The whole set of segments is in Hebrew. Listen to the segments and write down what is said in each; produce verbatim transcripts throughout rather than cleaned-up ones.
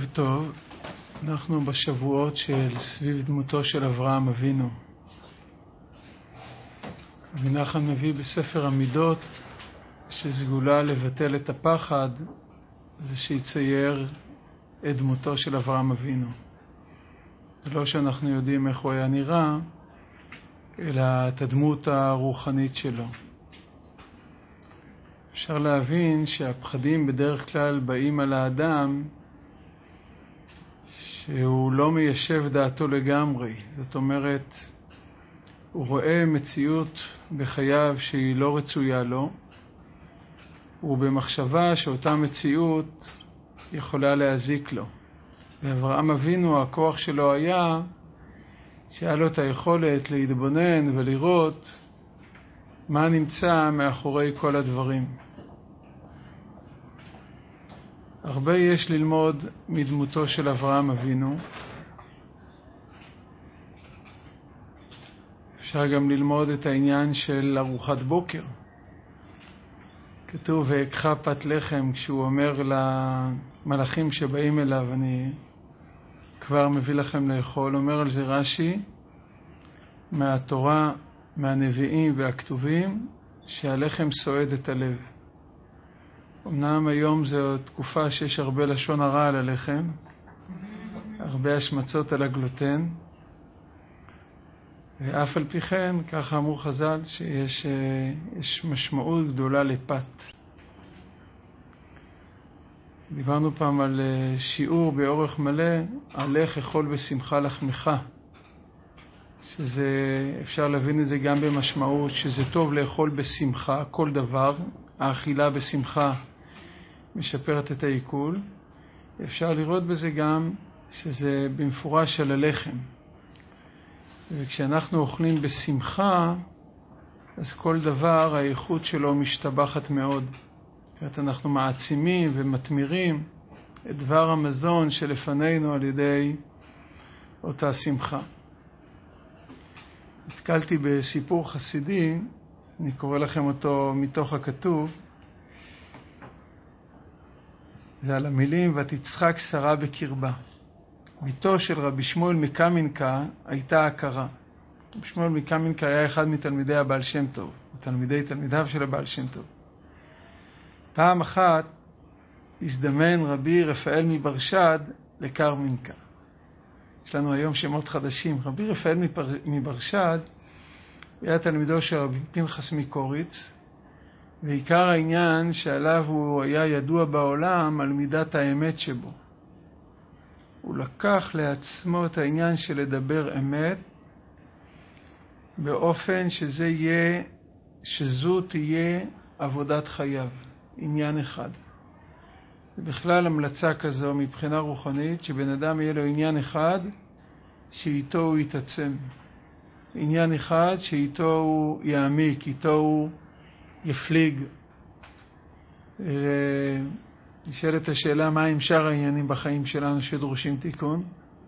טוב, אנחנו בשבועות של סביב דמותו של אברהם אבינו. רבי נחמן מביא בספר המידות שסגולה לבטל את הפחד זה שיצייר את דמותו של אברהם אבינו. זה לא שאנחנו יודעים איך הוא היה נראה, אלא את הדמות הרוחנית שלו. אפשר להבין שהפחדים בדרך כלל באים על האדם שהוא לא מיישב דעתו לגמרי. זאת אומרת, הוא רואה מציאות בחייו שהיא לא רצויה לו, ובמחשבה שאותה מציאות יכולה להזיק לו. ואברהם אבינו, הכוח שלו היה שהיה לו את היכולת להתבונן ולראות מה נמצא מאחורי כל הדברים. הרבה יש ללמוד מדמותו של אברהם אבינו. אפשר גם ללמוד את העניין של ארוחת בוקר. כתוב ויקחה פת לחם, כשהוא אומר למלאכים שבאים אליו, אני כבר מביא לכם לאכול. אומר על זה רש"י, מהתורה, מהנביאים והכתובים, שהלחם סועד את הלב. אמנם היום זו תקופה שיש הרבה לשון הרע על הלחם, הרבה השמצות על הגלוטן, ואף על פי כן, ככה אמרו חז"ל, שיש יש משמעות גדולה לפת. דיברנו פעם על שיעור באורך מלא, הלך אכול בשמחה לחמך, שזה, אפשר להבין את זה גם במשמעות, שזה טוב לאכול בשמחה, כל דבר, האכילה בשמחה משפרת את העיכול. אפשר לראות בזה גם שזה במפורש על הלחם. וכשאנחנו אוכלים בשמחה, אז כל דבר האיכות שלו משתבחת מאוד. זאת אנחנו מעצימים ומתמירים את דבר המזון שלפנינו על ידי אותה שמחה. התקלתי בסיפור חסידי, אני קורא לכם אותו מתוך הכתוב. זה על המילים, ותצחק שרה בקרבה. ביתו של רבי שמואל מקמינקה הייתה הכרה. רבי שמואל מקמינקה היה אחד מתלמידי הבעל שם טוב, תלמידי תלמידיו של הבעל שם טוב. פעם אחת הזדמן רבי רפאל מברשד לקרמינקה. יש לנו היום שמות חדשים. רבי רפאל מברשד היה תלמידו של רבי פנחס מקוריץ, ועיקר העניין שעליו הוא היה ידוע בעולם על מידת האמת שבו. הוא לקח לעצמו את העניין של לדבר אמת, באופן שזה יהיה, שזו תהיה עבודת חייו, עניין אחד. ובכלל המלצה כזו מבחינה רוחנית, שבן אדם יהיה לו עניין אחד, שאיתו הוא יתעצם. עניין אחד שאיתו הוא יעמיק, איתו הוא יפליג. נשאלת השאלה, מה עם שאר העניינים בחיים שלנו שדרושים תיקון?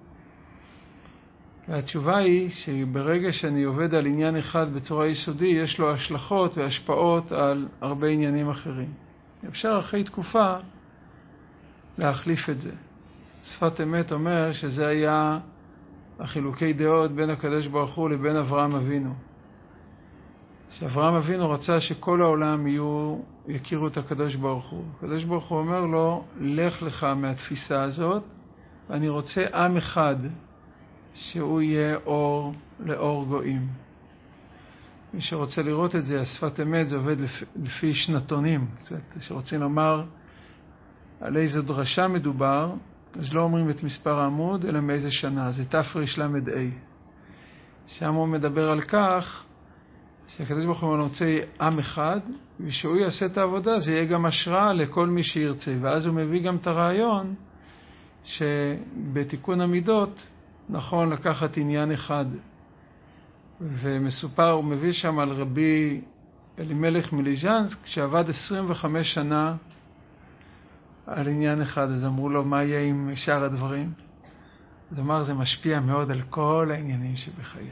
והתשובה היא שברגע שאני עובד על עניין אחד בצורה יסודי, יש לו השלכות והשפעות על הרבה עניינים אחרים. אפשר אחרי תקופה להחליף את זה. שפת אמת אומר שזה היה החילוקי דעות בין הקדוש ברוך הוא לבין אברהם אבינו. שאברהם אבינו רצה שכל העולם יהיו, יכירו את הקדוש ברוך הוא. הקדוש ברוך הוא אומר לו, לך לך מהתפיסה הזאת, ואני רוצה עם אחד שהוא יהיה אור לאור גויים. מי שרוצה לראות את זה, השפת אמת, זה עובד לפי, לפי שנתונים. זאת אומרת, שרוצים לומר על איזו דרשה מדובר, אז לא אומרים את מספר העמוד, אלא מאיזה שנה. זה תפריש למד אי. שם הוא מדבר על כך, שהקדוש ברוך הוא רוצה עם אחד, ושהוא יעשה את העבודה, זה יהיה גם השראה לכל מי שירצה. ואז הוא מביא גם את הרעיון, שבתיקון המידות, נכון לקחת עניין אחד. ומסופר, הוא מביא שם על רבי אלימלך מליז'נסק, שעבד עשרים וחמש שנה על עניין אחד. אז אמרו לו, מה יהיה עם שאר הדברים? אז אמר, זה משפיע מאוד על כל העניינים שבחיי.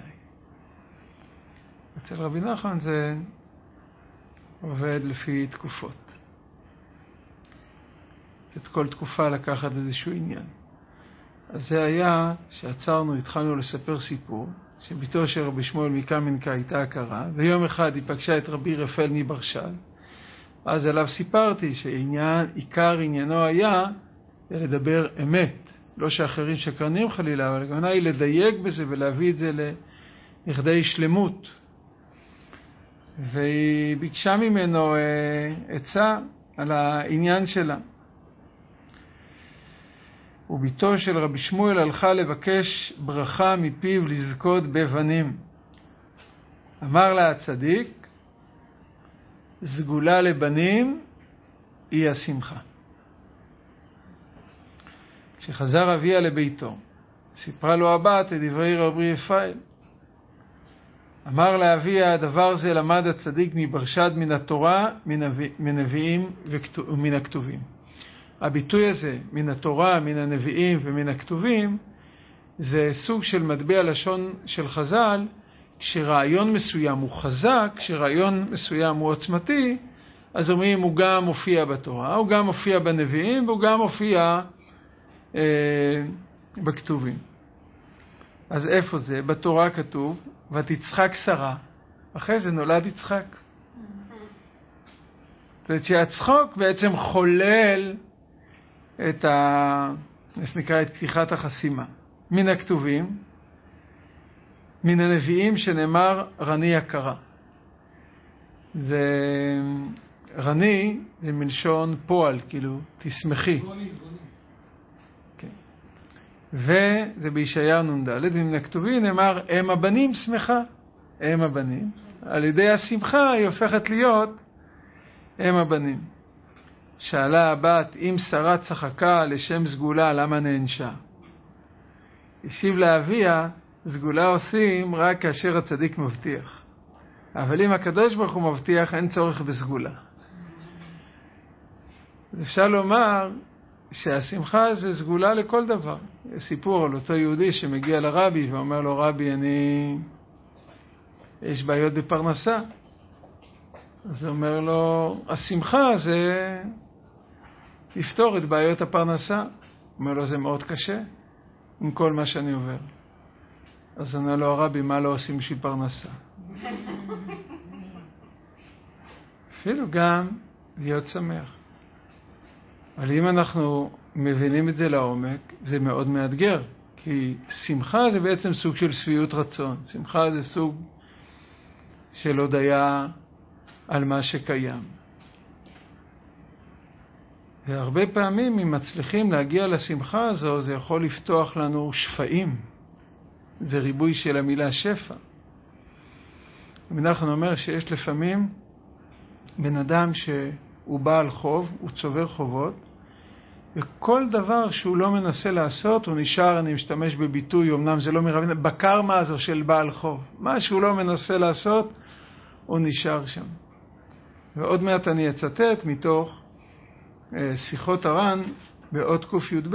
אצל רבי נחמן זה עובד לפי תקופות. את כל תקופה לקחת איזשהו עניין. אז זה היה שעצרנו, התחלנו לספר סיפור, שביתו של רבי שמואל מקמינקה הייתה הכרה, ויום אחד היא פגשה את רבי רפאל מברשל, אז עליו סיפרתי שעניין, עיקר עניינו היה לדבר אמת, לא שאחרים שקרנים חלילה, אבל הכוונה היא לדייק בזה ולהביא את זה לכדי שלמות. והיא ביקשה ממנו עצה על העניין שלה. וביתו של רבי שמואל הלכה לבקש ברכה מפיו לזכות בבנים. אמר לה הצדיק, סגולה לבנים היא השמחה. כשחזר אביה לביתו, סיפרה לו הבת את דברי רבי רפאל. אמר לאביה, הדבר זה למד הצדיק מברשד מן התורה, מן הנביאים ומן הכתובים. הביטוי הזה, מן התורה, מן הנביאים ומן הכתובים, זה סוג של מטבע לשון של חז"ל, כשרעיון מסוים הוא חזק, כשרעיון מסוים הוא עוצמתי, אז אומרים הוא גם מופיע בתורה, הוא גם מופיע בנביאים, והוא גם מופיע אה, בכתובים. אז איפה זה? בתורה כתוב, ותצחק שרה, אחרי זה נולד יצחק. זאת אומרת שהצחוק בעצם חולל את ה... נקרא את פתיחת החסימה. מן הכתובים, מן הנביאים שנאמר רני יקרה. זה... רני זה מלשון פועל, כאילו, תשמחי. גוני, גוני. כן. וזה בישעיה נ"ד, ומן הכתובים נאמר, הם הבנים שמחה. הם הבנים. על ידי השמחה היא הופכת להיות הם הבנים. שאלה הבת, אם שרה צחקה לשם סגולה, למה נענשה? השיב לאביה, סגולה עושים רק כאשר הצדיק מבטיח. אבל אם הקדוש ברוך הוא מבטיח, אין צורך בסגולה. אפשר לומר שהשמחה זה סגולה לכל דבר. יש סיפור על אותו יהודי שמגיע לרבי ואומר לו, רבי, אני... יש בעיות בפרנסה. אז הוא אומר לו, השמחה זה לפתור את בעיות הפרנסה. הוא אומר לו, זה מאוד קשה עם כל מה שאני עובר. אז אומר לו, הרבי, מה לא עושים בשביל פרנסה? אפילו גם להיות שמח. אבל אם אנחנו מבינים את זה לעומק, זה מאוד מאתגר. כי שמחה זה בעצם סוג של שביעות רצון. שמחה זה סוג של הודיה על מה שקיים. והרבה פעמים אם מצליחים להגיע לשמחה הזו, זה יכול לפתוח לנו שפעים. זה ריבוי של המילה שפע. אנחנו אומר שיש לפעמים בן אדם שהוא בעל חוב, הוא צובר חובות, וכל דבר שהוא לא מנסה לעשות, הוא נשאר, אני משתמש בביטוי, אמנם זה לא מרבין, בקרמה הזו של בעל חוב. מה שהוא לא מנסה לעשות, הוא נשאר שם. ועוד מעט אני אצטט מתוך שיחות הר"ן באות ק"י"ב,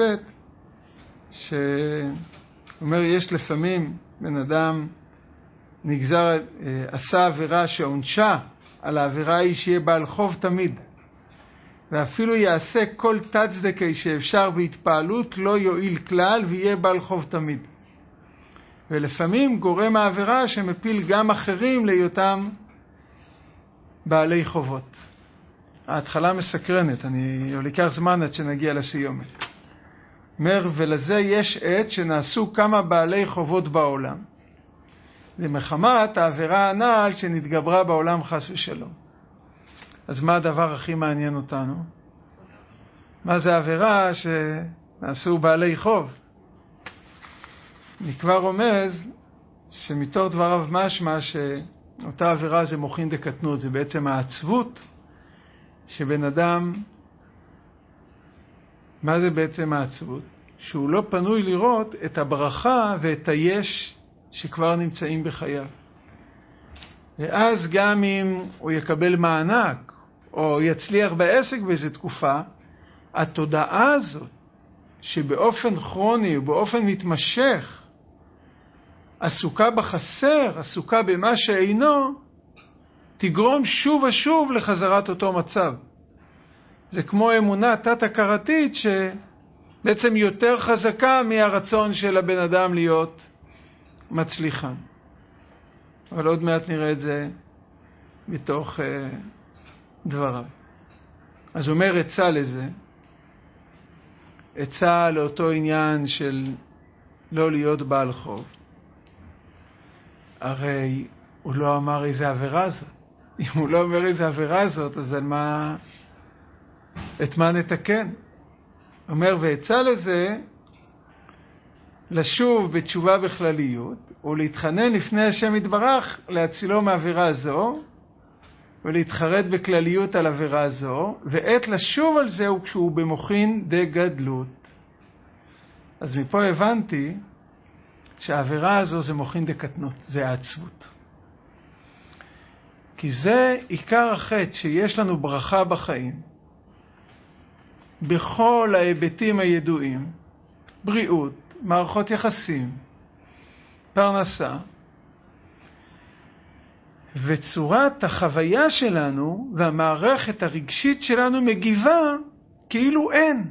שאומר, יש לפעמים בן אדם נגזר, עשה עבירה שעונשה על העבירה היא שיהיה בעל חוב תמיד. ואפילו יעשה כל תצדקי שאפשר בהתפעלות, לא יועיל כלל ויהיה בעל חוב תמיד. ולפעמים גורם העבירה שמפיל גם אחרים להיותם בעלי חובות. ההתחלה מסקרנת, אני אקח זמן עד שנגיע לסיומת. אומר, ולזה יש עת שנעשו כמה בעלי חובות בעולם. זה מחמת העבירה הנעל שנתגברה בעולם חס ושלום. אז מה הדבר הכי מעניין אותנו? מה זה העבירה שנעשו בעלי חוב? אני כבר רומז שמתוך דבריו משמע שאותה עבירה זה מוחין דקטנות, זה בעצם העצבות שבן אדם, מה זה בעצם העצבות? שהוא לא פנוי לראות את הברכה ואת היש שכבר נמצאים בחייו. ואז גם אם הוא יקבל מענק או יצליח בעסק באיזו תקופה, התודעה הזאת שבאופן כרוני ובאופן מתמשך עסוקה בחסר, עסוקה במה שאינו, תגרום שוב ושוב לחזרת אותו מצב. זה כמו אמונה תת-הכרתית בעצם יותר חזקה מהרצון של הבן אדם להיות מצליחן. אבל עוד מעט נראה את זה בתוך uh, דבריו. אז הוא אומר עצה לזה, עצה לאותו עניין של לא להיות בעל חוב. הרי הוא לא אמר איזה עבירה זאת. אם הוא לא אומר איזה עבירה זאת, אז על מה, את מה נתקן? הוא אומר, ועצה לזה, לשוב בתשובה בכלליות, ולהתחנן לפני השם יתברך, להצילו מעבירה זו, ולהתחרט בכלליות על עבירה זו, ועת לשוב על זה הוא כשהוא במוחין דגדלות. אז מפה הבנתי שהעבירה הזו זה מוחין דקטנות, זה העצבות. כי זה עיקר החטא, שיש לנו ברכה בחיים, בכל ההיבטים הידועים, בריאות, מערכות יחסים, פרנסה, וצורת החוויה שלנו והמערכת הרגשית שלנו מגיבה כאילו אין.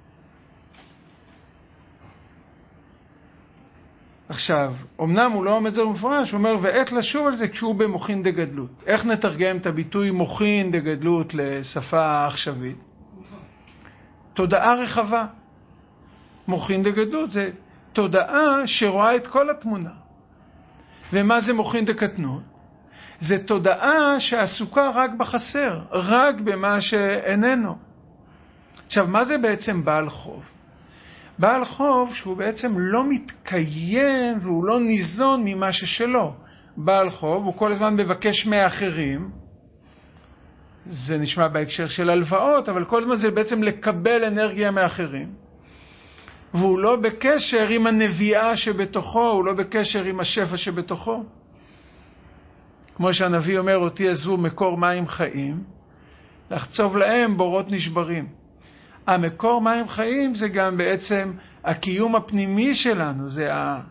עכשיו, אמנם הוא לא עומד זה במפורש, הוא אומר, ועת לשוב על זה כשהוא במוחין דגדלות. איך נתרגם את הביטוי מוחין דגדלות לשפה עכשווית? תודעה רחבה. מוחין דגדלות זה תודעה שרואה את כל התמונה. ומה זה מוחין דקטנות? זה תודעה שעסוקה רק בחסר, רק במה שאיננו. עכשיו, מה זה בעצם בעל חוב? בעל חוב שהוא בעצם לא מתקיים והוא לא ניזון ממה ששלו. בעל חוב הוא כל הזמן מבקש מאחרים, זה נשמע בהקשר של הלוואות, אבל כל הזמן זה בעצם לקבל אנרגיה מאחרים. והוא לא בקשר עם הנביאה שבתוכו, הוא לא בקשר עם השפע שבתוכו. כמו שהנביא אומר, אותי עזבו מקור מים חיים, לחצוב להם בורות נשברים. המקור מים חיים זה גם בעצם הקיום הפנימי שלנו, זה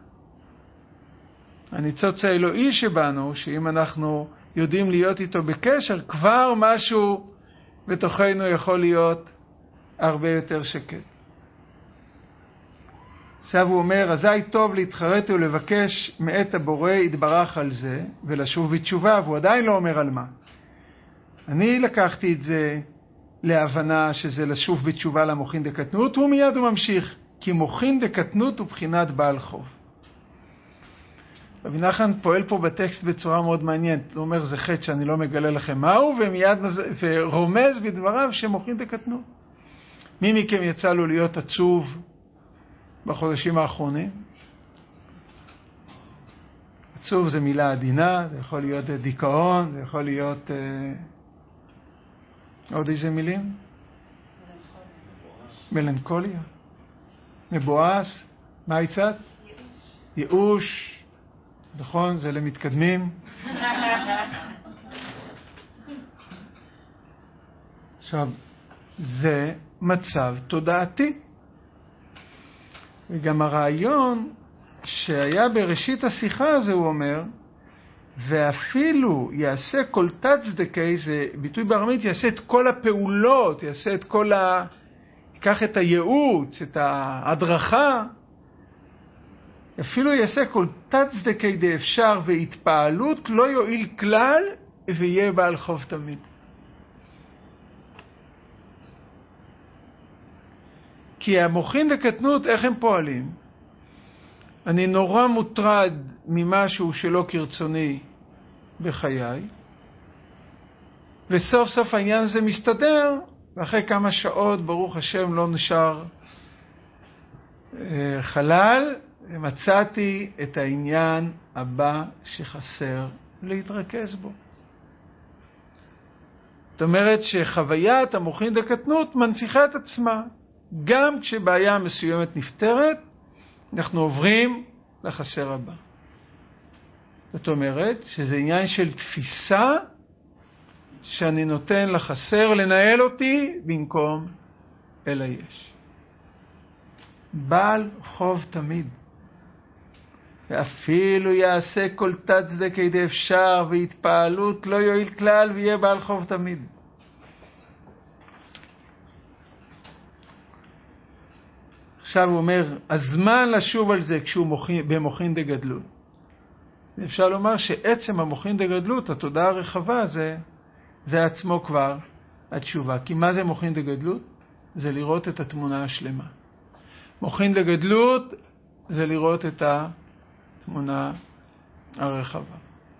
הניצוץ האלוהי שבנו, שאם אנחנו יודעים להיות איתו בקשר, כבר משהו בתוכנו יכול להיות הרבה יותר שקט. עכשיו הוא אומר, אזי טוב להתחרט ולבקש מאת הבורא יתברך על זה, ולשוב בתשובה, והוא עדיין לא אומר על מה. אני לקחתי את זה להבנה שזה לשוב בתשובה למוחין דקטנות, ומיד הוא ממשיך, כי מוחין דקטנות הוא בחינת בעל חוב. רבי נחמן פועל פה בטקסט בצורה מאוד מעניינת, הוא אומר, זה חטא שאני לא מגלה לכם מהו, ומיד ורומז בדבריו שמוחין דקטנות. מי מכם יצא לו להיות עצוב בחודשים האחרונים? עצוב זה מילה עדינה, זה יכול להיות דיכאון, זה יכול להיות אה, עוד איזה מילים? מלנכוליה. מבואס. מה יצאת? ייאוש. ייאוש. נכון, זה למתקדמים. עכשיו, זה מצב תודעתי. וגם הרעיון שהיה בראשית השיחה הזה, הוא אומר, ואפילו יעשה כל תצדקי, זה ביטוי בארמית, יעשה את כל הפעולות, יעשה את כל ה... ייקח את הייעוץ, את ההדרכה, אפילו יעשה כל תצדקי די אפשר, והתפעלות לא יועיל כלל, ויהיה בעל חוב תמיד. כי המוחין דקטנות, איך הם פועלים? אני נורא מוטרד ממשהו שלא כרצוני בחיי, וסוף סוף העניין הזה מסתדר, ואחרי כמה שעות, ברוך השם, לא נשאר אה, חלל, ומצאתי את העניין הבא שחסר להתרכז בו. זאת אומרת שחוויית המוחין דקטנות מנציחה את עצמה. גם כשבעיה מסוימת נפתרת, אנחנו עוברים לחסר הבא. זאת אומרת שזה עניין של תפיסה שאני נותן לחסר לנהל אותי במקום אלא יש. בעל חוב תמיד. ואפילו יעשה כל תצדקי די אפשר והתפעלות לא יועיל כלל ויהיה בעל חוב תמיד. עכשיו הוא אומר, הזמן לשוב על זה כשהוא מוכין, במוכין דגדלות. אפשר לומר שעצם המוכין דגדלות, התודעה הרחבה, זה, זה עצמו כבר התשובה. כי מה זה מוכין דגדלות? זה לראות את התמונה השלמה. מוכין דגדלות זה לראות את התמונה הרחבה.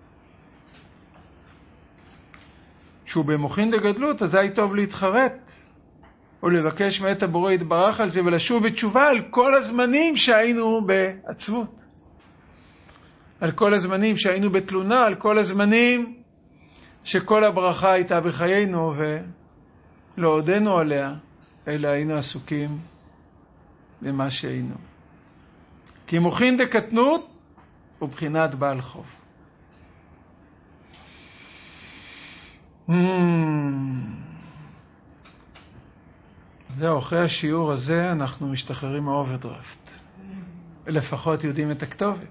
כשהוא במוכין דגדלות, אז היה טוב להתחרט, או לבקש מאת הבורא יתברך על זה, ולשוב בתשובה על כל הזמנים שהיינו בעצבות. על כל הזמנים שהיינו בתלונה, על כל הזמנים שכל הברכה הייתה בחיינו, ולא עודנו עליה, אלא היינו עסוקים במה שהיינו. כי מוכין דקטנות הוא בחינת בעל חוב. Hmm. זהו, אחרי השיעור הזה אנחנו משתחררים מהאוברדרפט. לפחות יודעים את הכתובת.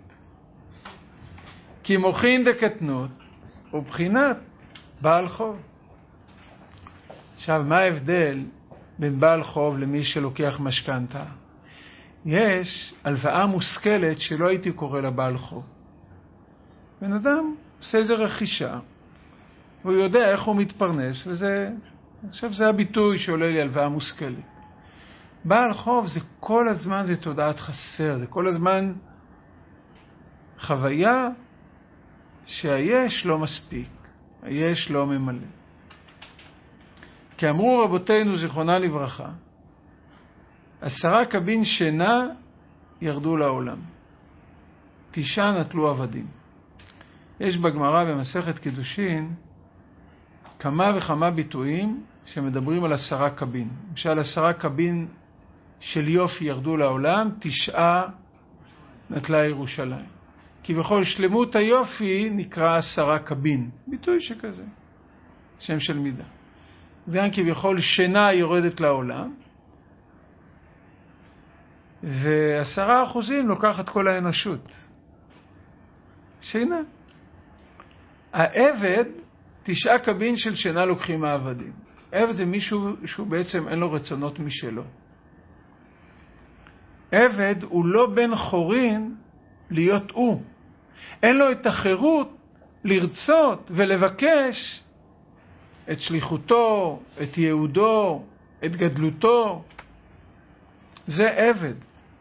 כי מוכין דקטנות הוא בחינת בעל חוב. עכשיו, מה ההבדל בין בעל חוב למי שלוקח משכנתה? יש הלוואה מושכלת שלא הייתי קורא לה בעל חוב. בן אדם עושה איזה רכישה, והוא יודע איך הוא מתפרנס, וזה, עכשיו זה הביטוי שעולה לי הלוואה מושכלת. בעל חוב זה כל הזמן, זה תודעת חסר, זה כל הזמן חוויה שהיש לא מספיק, היש לא ממלא. כי אמרו רבותינו זיכרונה לברכה, עשרה קבין שינה ירדו לעולם, תשעה נטלו עבדים. יש בגמרא במסכת קידושין כמה וכמה ביטויים שמדברים על עשרה קבין. למשל, עשרה קבין של יופי ירדו לעולם, תשעה נטלה ירושלים. כי בכל שלמות היופי נקרא עשרה קבין. ביטוי שכזה, שם של מידה. זה גם כביכול שינה יורדת לעולם, ועשרה אחוזים לוקחת כל האנושות. שינה. העבד, תשעה קבין של שינה לוקחים מהעבדים. עבד זה מישהו שהוא בעצם אין לו רצונות משלו. עבד הוא לא בן חורין להיות הוא. אין לו את החירות לרצות ולבקש את שליחותו, את יהודו, את גדלותו. זה עבד.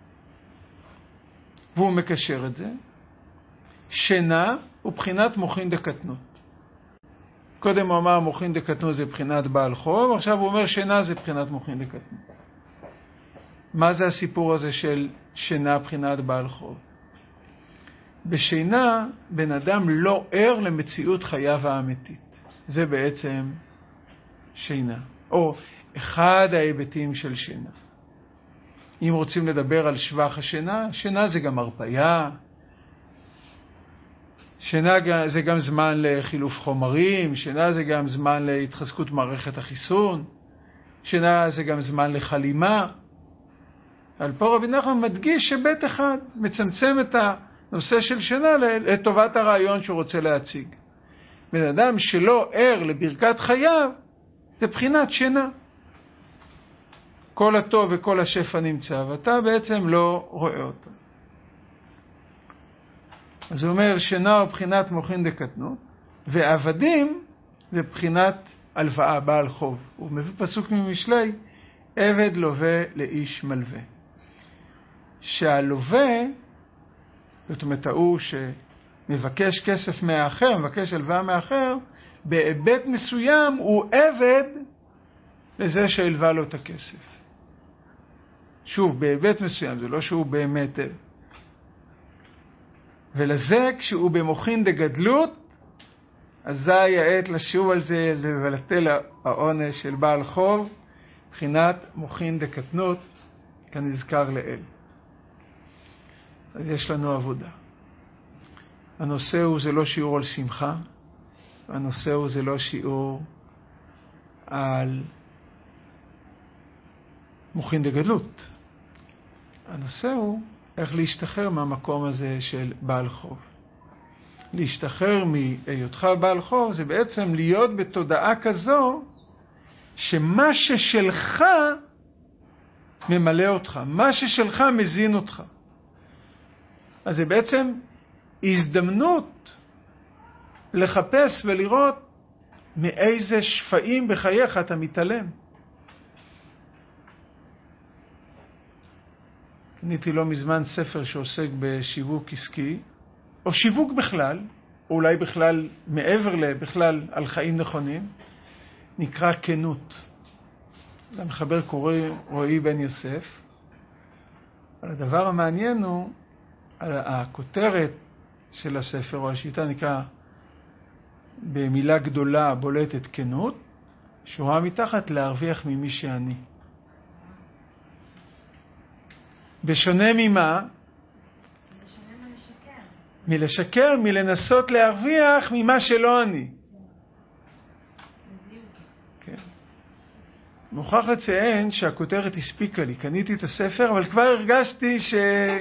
והוא מקשר את זה. שינה הוא בחינת מוכין דקטנות. קודם הוא אמר מוכין דקטנות זה בחינת בעל חוב, עכשיו הוא אומר שינה זה בחינת מוכין דקטנות. מה זה הסיפור הזה של שינה בחינת בעל חוב? בשינה בן אדם לא ער למציאות חייו האמיתית. זה בעצם שינה, או אחד ההיבטים של שינה. אם רוצים לדבר על שבח השינה, שינה זה גם הרפיה, שינה זה גם זמן לחילוף חומרים, שינה זה גם זמן להתחזקות מערכת החיסון, שינה זה גם זמן לחלימה. על פה רבי נחמן מדגיש שבית אחד מצמצם את הנושא של שינה לטובת הרעיון שהוא רוצה להציג. בן אדם שלא ער לברכת חייו, זה בחינת שינה. כל הטוב וכל השפע נמצא, ואתה בעצם לא רואה אותו. אז הוא אומר, שינה הוא בחינת מוכין דקטנות, ועבדים זה בחינת הלוואה, בעל חוב. הוא מביא פסוק ממשלי, עבד לווה לאיש מלווה. שהלווה, זאת אומרת, הוא שמבקש כסף מהאחר, מבקש הלוואה מהאחר, בהיבט מסוים הוא עבד לזה שהלווה לו את הכסף. שוב, בהיבט מסוים, זה לא שהוא באמת עבד. ולזה, כשהוא במוכין דגדלות, אזי העת לשוב על זה ולבטל העונש של בעל חוב, מבחינת מוכין דקטנות, כנזכר לאל. אז יש לנו עבודה. הנושא הוא זה לא שיעור על שמחה, הנושא הוא זה לא שיעור על מוכין דגדלות. הנושא הוא איך להשתחרר מהמקום הזה של בעל חוב. להשתחרר מהיותך בעל חוב זה בעצם להיות בתודעה כזו שמה ששלך ממלא אותך, מה ששלך מזין אותך. אז זה בעצם הזדמנות לחפש ולראות מאיזה שפעים בחייך אתה מתעלם. קניתי לא מזמן ספר שעוסק בשיווק עסקי, או שיווק בכלל, או אולי בכלל מעבר לבכלל על חיים נכונים, נקרא כנות. למחבר קורא רועי בן יוסף. אבל הדבר המעניין הוא, הכותרת של הספר, או השיטה נקרא במילה גדולה בולטת כנות, שורה מתחת להרוויח ממי שאני. בשונה ממה? בשונה מלשקר. מלשקר, מלנסות להרוויח ממה שלא אני. כן. מוכרח לציין שהכותרת הספיקה לי. קניתי את הספר, אבל כבר הרגשתי ש...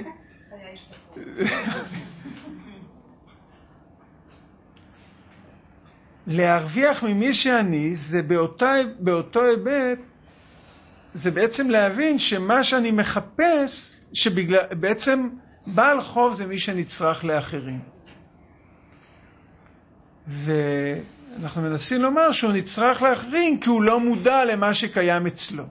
להרוויח ממי שאני, זה באותו, באותו היבט, זה בעצם להבין שמה שאני מחפש, שבעצם בעל חוב זה מי שנצרך לאחרים. ואנחנו מנסים לומר שהוא נצרך לאחרים כי הוא לא מודע למה שקיים אצלו.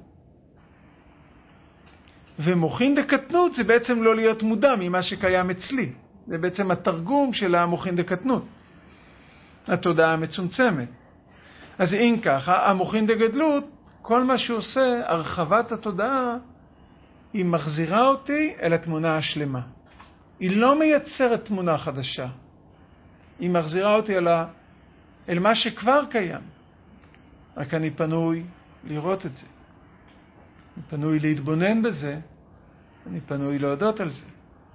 ומוחין דקטנות זה בעצם לא להיות מודע ממה שקיים אצלי. זה בעצם התרגום של המוחין דקטנות. התודעה המצומצמת. אז אם ככה, המוחין דגדלות, כל מה שהוא עושה, הרחבת התודעה, היא מחזירה אותי אל התמונה השלמה. היא לא מייצרת תמונה חדשה. היא מחזירה אותי אל, ה... אל מה שכבר קיים. רק אני פנוי לראות את זה. אני פנוי להתבונן בזה. אני פנוי להודות על זה.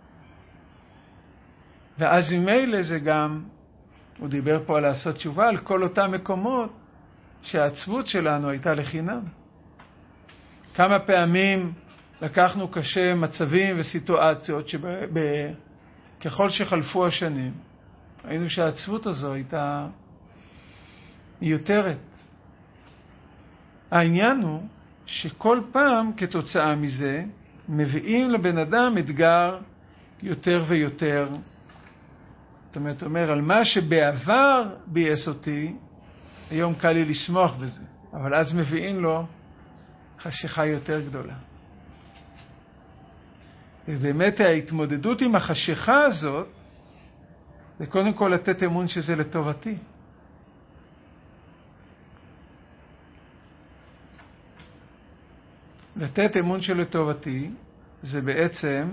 ואז ממילא זה גם, הוא דיבר פה על לעשות תשובה, על כל אותם מקומות שהעצבות שלנו הייתה לחינם. כמה פעמים לקחנו קשה מצבים וסיטואציות שככל שחלפו השנים, ראינו שהעצבות הזו הייתה מיותרת. העניין הוא שכל פעם כתוצאה מזה מביאים לבן אדם אתגר יותר ויותר. זאת אומרת, אומר, על מה שבעבר בייס אותי, היום קל לי לשמוח בזה. אבל אז מביאים לו חשיכה יותר גדולה. ובאמת ההתמודדות עם החשיכה הזאת, זה קודם כל לתת אמון שזה לטובתי. לתת אמון שלטובתי, זה בעצם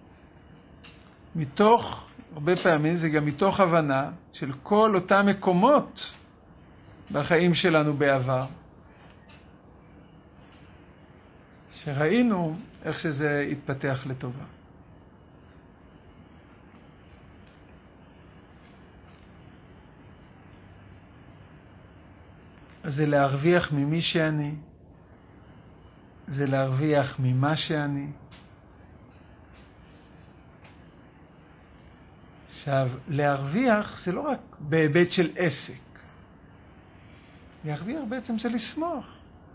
מתוך, הרבה פעמים זה גם מתוך הבנה של כל אותם מקומות בחיים שלנו בעבר. שראינו איך שזה התפתח לטובה. אז זה להרוויח ממי שאני, זה להרוויח ממה שאני. עכשיו, להרוויח זה לא רק בהיבט של עסק. להרוויח בעצם זה לשמוח.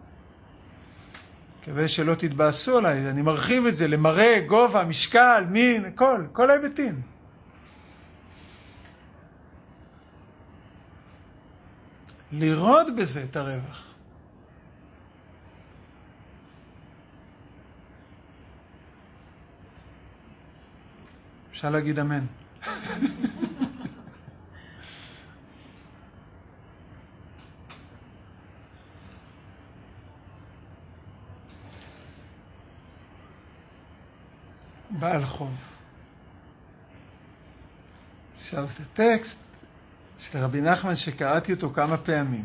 כדי שלא תתבאסו עליי, אני מרחיב את זה למראה, גובה, משקל, מין, כל, כל ההיבטים. לראות בזה את הרווח. אפשר להגיד אמן. בעל חוב. עכשיו זה טקסט של רבי נחמן שקראתי אותו כמה פעמים.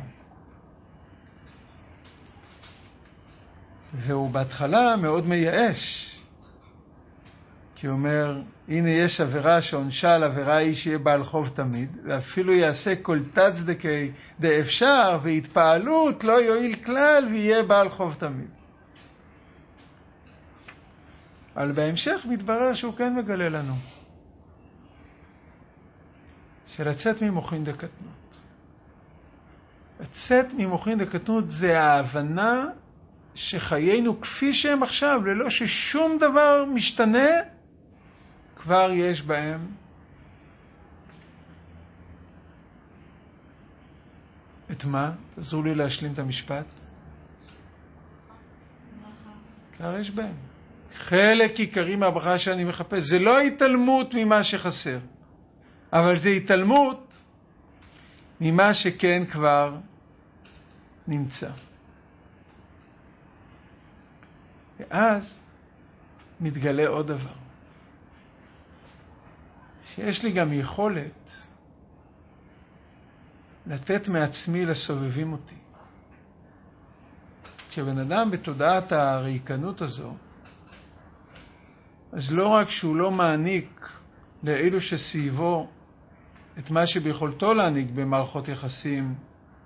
והוא בהתחלה מאוד מייאש. כי הוא אומר, הנה יש עבירה שעונשה על עבירה היא שיהיה בעל חוב תמיד, ואפילו יעשה כל תצדקי דאפשר והתפעלות לא יועיל כלל ויהיה בעל חוב תמיד. אבל בהמשך מתברר שהוא כן מגלה לנו שלצאת ממוחין דקטנות. לצאת ממוחין דקטנות זה ההבנה שחיינו כפי שהם עכשיו, ללא ששום דבר משתנה, כבר יש בהם את מה? תעזרו לי להשלים את המשפט. כבר יש בהם. חלק עיקרי מהברכה שאני מחפש. זה לא התעלמות ממה שחסר, אבל זה התעלמות ממה שכן כבר נמצא. ואז מתגלה עוד דבר. שיש לי גם יכולת לתת מעצמי לסובבים אותי. כשבן אדם בתודעת הריקנות הזו, אז לא רק שהוא לא מעניק לאלו שסביבו את מה שביכולתו להעניק במערכות יחסים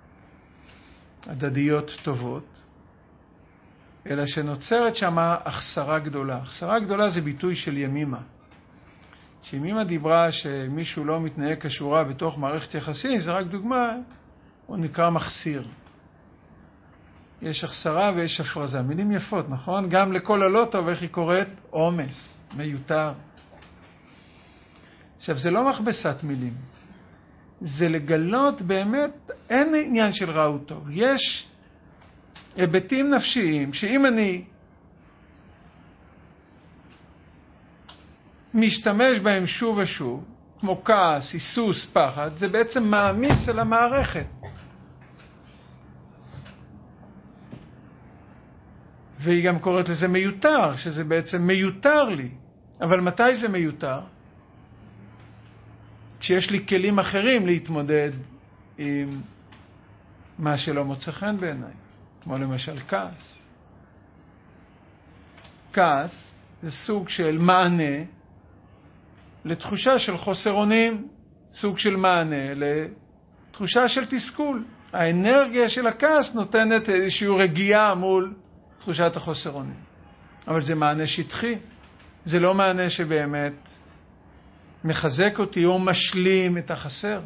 הדדיות טובות, אלא שנוצרת שמה החסרה גדולה. החסרה גדולה זה ביטוי של ימימה. שימימה דיברה שמישהו לא מתנהג כשורה בתוך מערכת יחסים, זה רק דוגמה, הוא נקרא מחסיר. יש החסרה ויש הפרזה. מילים יפות, נכון? גם לכל הלא טוב, איך היא קוראת? עומס, מיותר. עכשיו, זה לא מכבסת מילים. זה לגלות באמת, אין עניין של רע וטוב. יש היבטים נפשיים, שאם אני משתמש בהם שוב ושוב, כמו כעס, היסוס, פחד, זה בעצם מעמיס על המערכת. והיא גם קוראת לזה מיותר, שזה בעצם מיותר לי. אבל מתי זה מיותר? כשיש לי כלים אחרים להתמודד עם מה שלא מוצא חן בעיניי, כמו למשל כעס. כעס זה סוג של מענה לתחושה של חוסר אונים, סוג של מענה לתחושה של תסכול. האנרגיה של הכעס נותנת איזושהי רגיעה מול תחושת החוסר אונים. אבל זה מענה שטחי. זה לא מענה שבאמת מחזק אותי או משלים את החסר.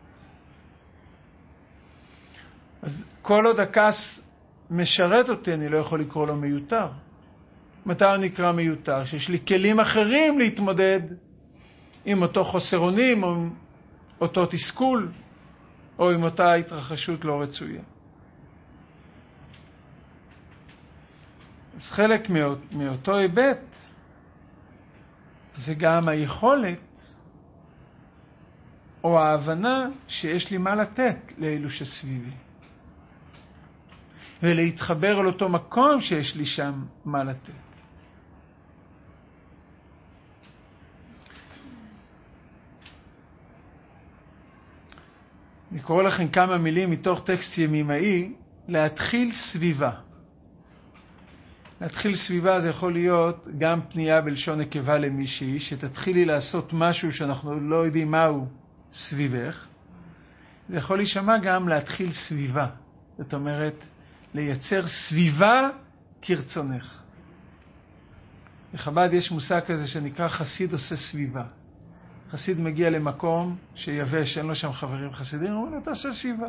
אז כל עוד הכעס משרת אותי, אני לא יכול לקרוא לו מיותר. מתי הוא נקרא מיותר? שיש לי כלים אחרים להתמודד עם אותו חוסר אונים, או עם אותו תסכול, או עם אותה התרחשות לא רצויה. אז חלק מאותו היבט זה גם היכולת או ההבנה שיש לי מה לתת לאלו שסביבי. ולהתחבר על אותו מקום שיש לי שם מה לתת. אני קורא לכם כמה מילים מתוך טקסט ימימאי, להתחיל סביבה. להתחיל סביבה זה יכול להיות גם פנייה בלשון נקבה למישהי, שתתחילי לעשות משהו שאנחנו לא יודעים מהו סביבך. זה יכול להישמע גם להתחיל סביבה. זאת אומרת, לייצר סביבה כרצונך. בחב"ד יש מושג כזה שנקרא חסיד עושה סביבה. חסיד מגיע למקום שיבש, אין לו שם חברים חסידים, הוא אומר, תעשה סביבה.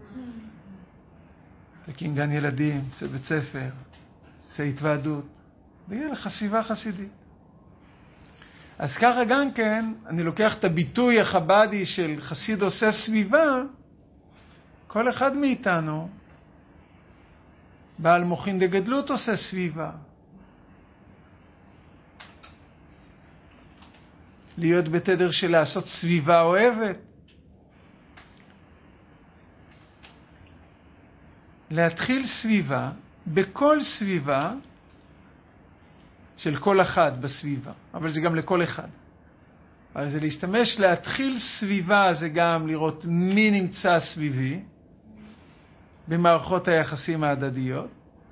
תקים גן ילדים, זה בית ספר, זה התוועדות. ויהיה לך סביבה חסידית. אז ככה גם כן, אני לוקח את הביטוי החב"די של חסיד עושה סביבה, כל אחד מאיתנו, בעל מוחין דגדלות עושה סביבה. להיות בתדר של לעשות סביבה אוהבת. להתחיל סביבה, בכל סביבה, של כל אחד בסביבה. אבל זה גם לכל אחד. אבל זה להשתמש, להתחיל סביבה, זה גם לראות מי נמצא סביבי, במערכות היחסים ההדדיות,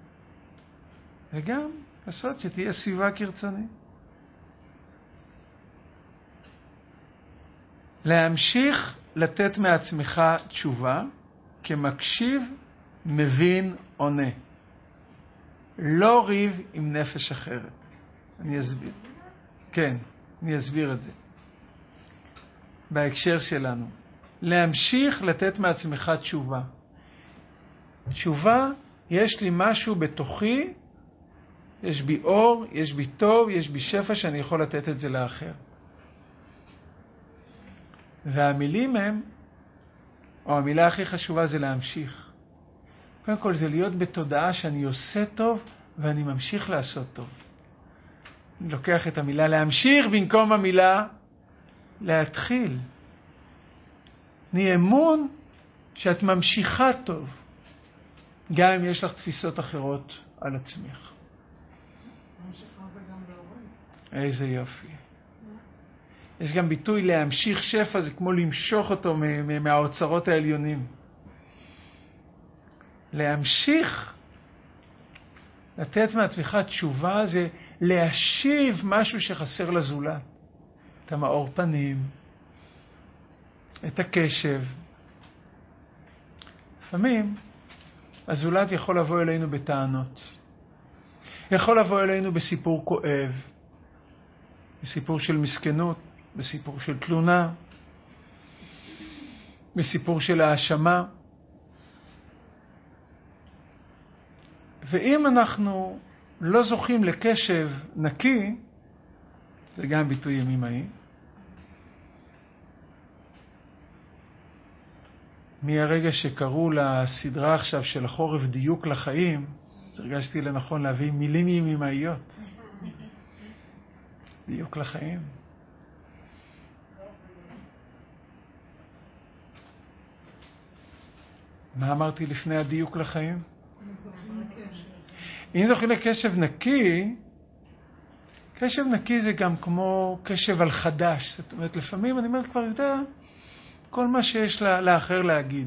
וגם לעשות שתהיה סביבה כרצוני. להמשיך לתת מעצמך תשובה, כמקשיב, מבין, עונה. לא ריב עם נפש אחרת. אני אסביר. כן, אני אסביר את זה. בהקשר שלנו. להמשיך לתת מעצמך תשובה. תשובה יש לי משהו בתוכי, יש בי אור, יש בי טוב, יש בי שפע שאני יכול לתת את זה לאחר. והמילים הם, או המילה הכי חשובה זה להמשיך. קודם כל זה להיות בתודעה שאני עושה טוב ואני ממשיך לעשות טוב. אני לוקח את המילה להמשיך במקום המילה להתחיל. אני אמון שאת ממשיכה טוב, גם אם יש לך תפיסות אחרות על עצמך. ממשיכה זה גם להוריד. איזה יופי. יש גם ביטוי להמשיך שפע, זה כמו למשוך אותו מהאוצרות העליונים. להמשיך, לתת מעצמך תשובה, זה להשיב משהו שחסר לזולת. את המאור פנים, את הקשב. לפעמים הזולת יכול לבוא אלינו בטענות. יכול לבוא אלינו בסיפור כואב, בסיפור של מסכנות, בסיפור של תלונה, בסיפור של האשמה. ואם אנחנו לא זוכים לקשב נקי, זה גם ביטוי ימימאי, מהרגע שקראו לסדרה עכשיו של החורף דיוק לחיים, הרגשתי לנכון להביא מילים ימימאיות. דיוק לחיים. מה אמרתי לפני הדיוק לחיים? אם זוכים לקשב נקי, קשב נקי זה גם כמו קשב על חדש. זאת אומרת, לפעמים אני אומר, כבר יודע כל מה שיש לאחר להגיד.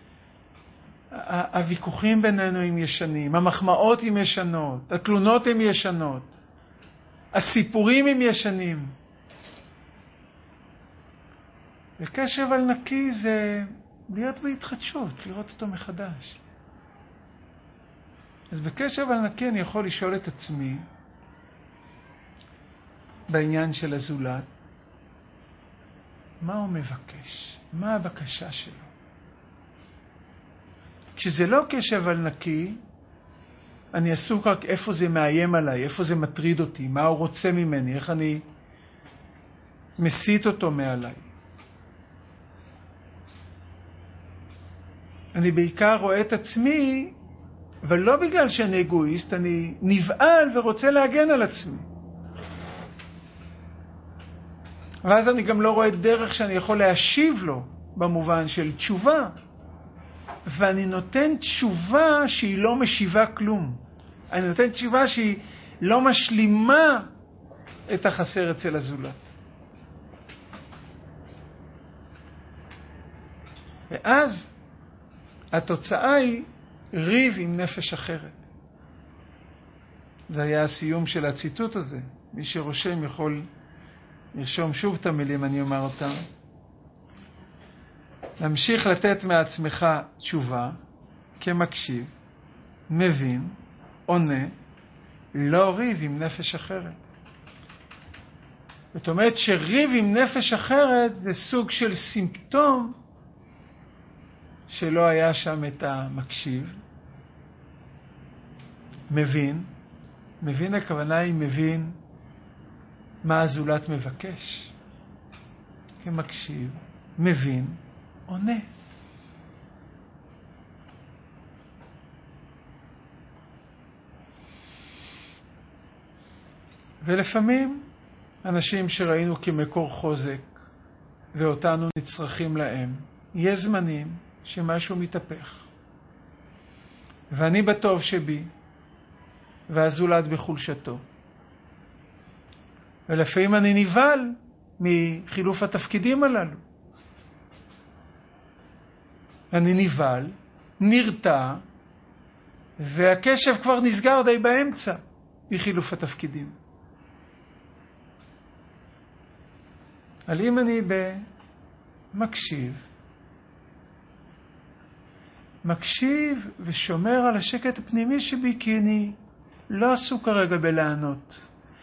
הוויכוחים בינינו הם ישנים, המחמאות הם ישנות, התלונות הם ישנות, הסיפורים הם ישנים. וקשב על נקי זה להיות בהתחדשות, לראות אותו מחדש. אז בקשב על נקי אני יכול לשאול את עצמי בעניין של הזולת, מה הוא מבקש? מה הבקשה שלו? כשזה לא קשב על נקי, אני עסוק רק איפה זה מאיים עליי, איפה זה מטריד אותי, מה הוא רוצה ממני, איך אני מסית אותו מעליי. אני בעיקר רואה את עצמי, אבל לא בגלל שאני אגואיסט, אני נבעל ורוצה להגן על עצמי. ואז אני גם לא רואה דרך שאני יכול להשיב לו במובן של תשובה. ואני נותן תשובה שהיא לא משיבה כלום. אני נותן תשובה שהיא לא משלימה את החסר אצל הזולת. ואז התוצאה היא ריב עם נפש אחרת. זה היה הסיום של הציטוט הזה. מי שרושם יכול לרשום שוב את המילים, אני אומר אותם. להמשיך לתת מעצמך תשובה, כמקשיב, מבין, עונה, לא ריב עם נפש אחרת. זאת אומרת שריב עם נפש אחרת זה סוג של סימפטום שלא היה שם את המקשיב. מבין, מבין הכוונה היא מבין מה הזולת מבקש. כמקשיב, מבין, עונה. ולפעמים אנשים שראינו כמקור חוזק ואותנו נצרכים להם, יש זמנים שמשהו מתהפך. ואני בטוב שבי והזולת בחולשתו. ולפעמים אני נבהל מחילוף התפקידים הללו. אני נבהל, נרתע, והקשב כבר נסגר די באמצע מחילוף התפקידים. אבל אם אני במקשיב, מקשיב ושומר על השקט הפנימי שבי, כי אני לא עסוק כרגע בלענות.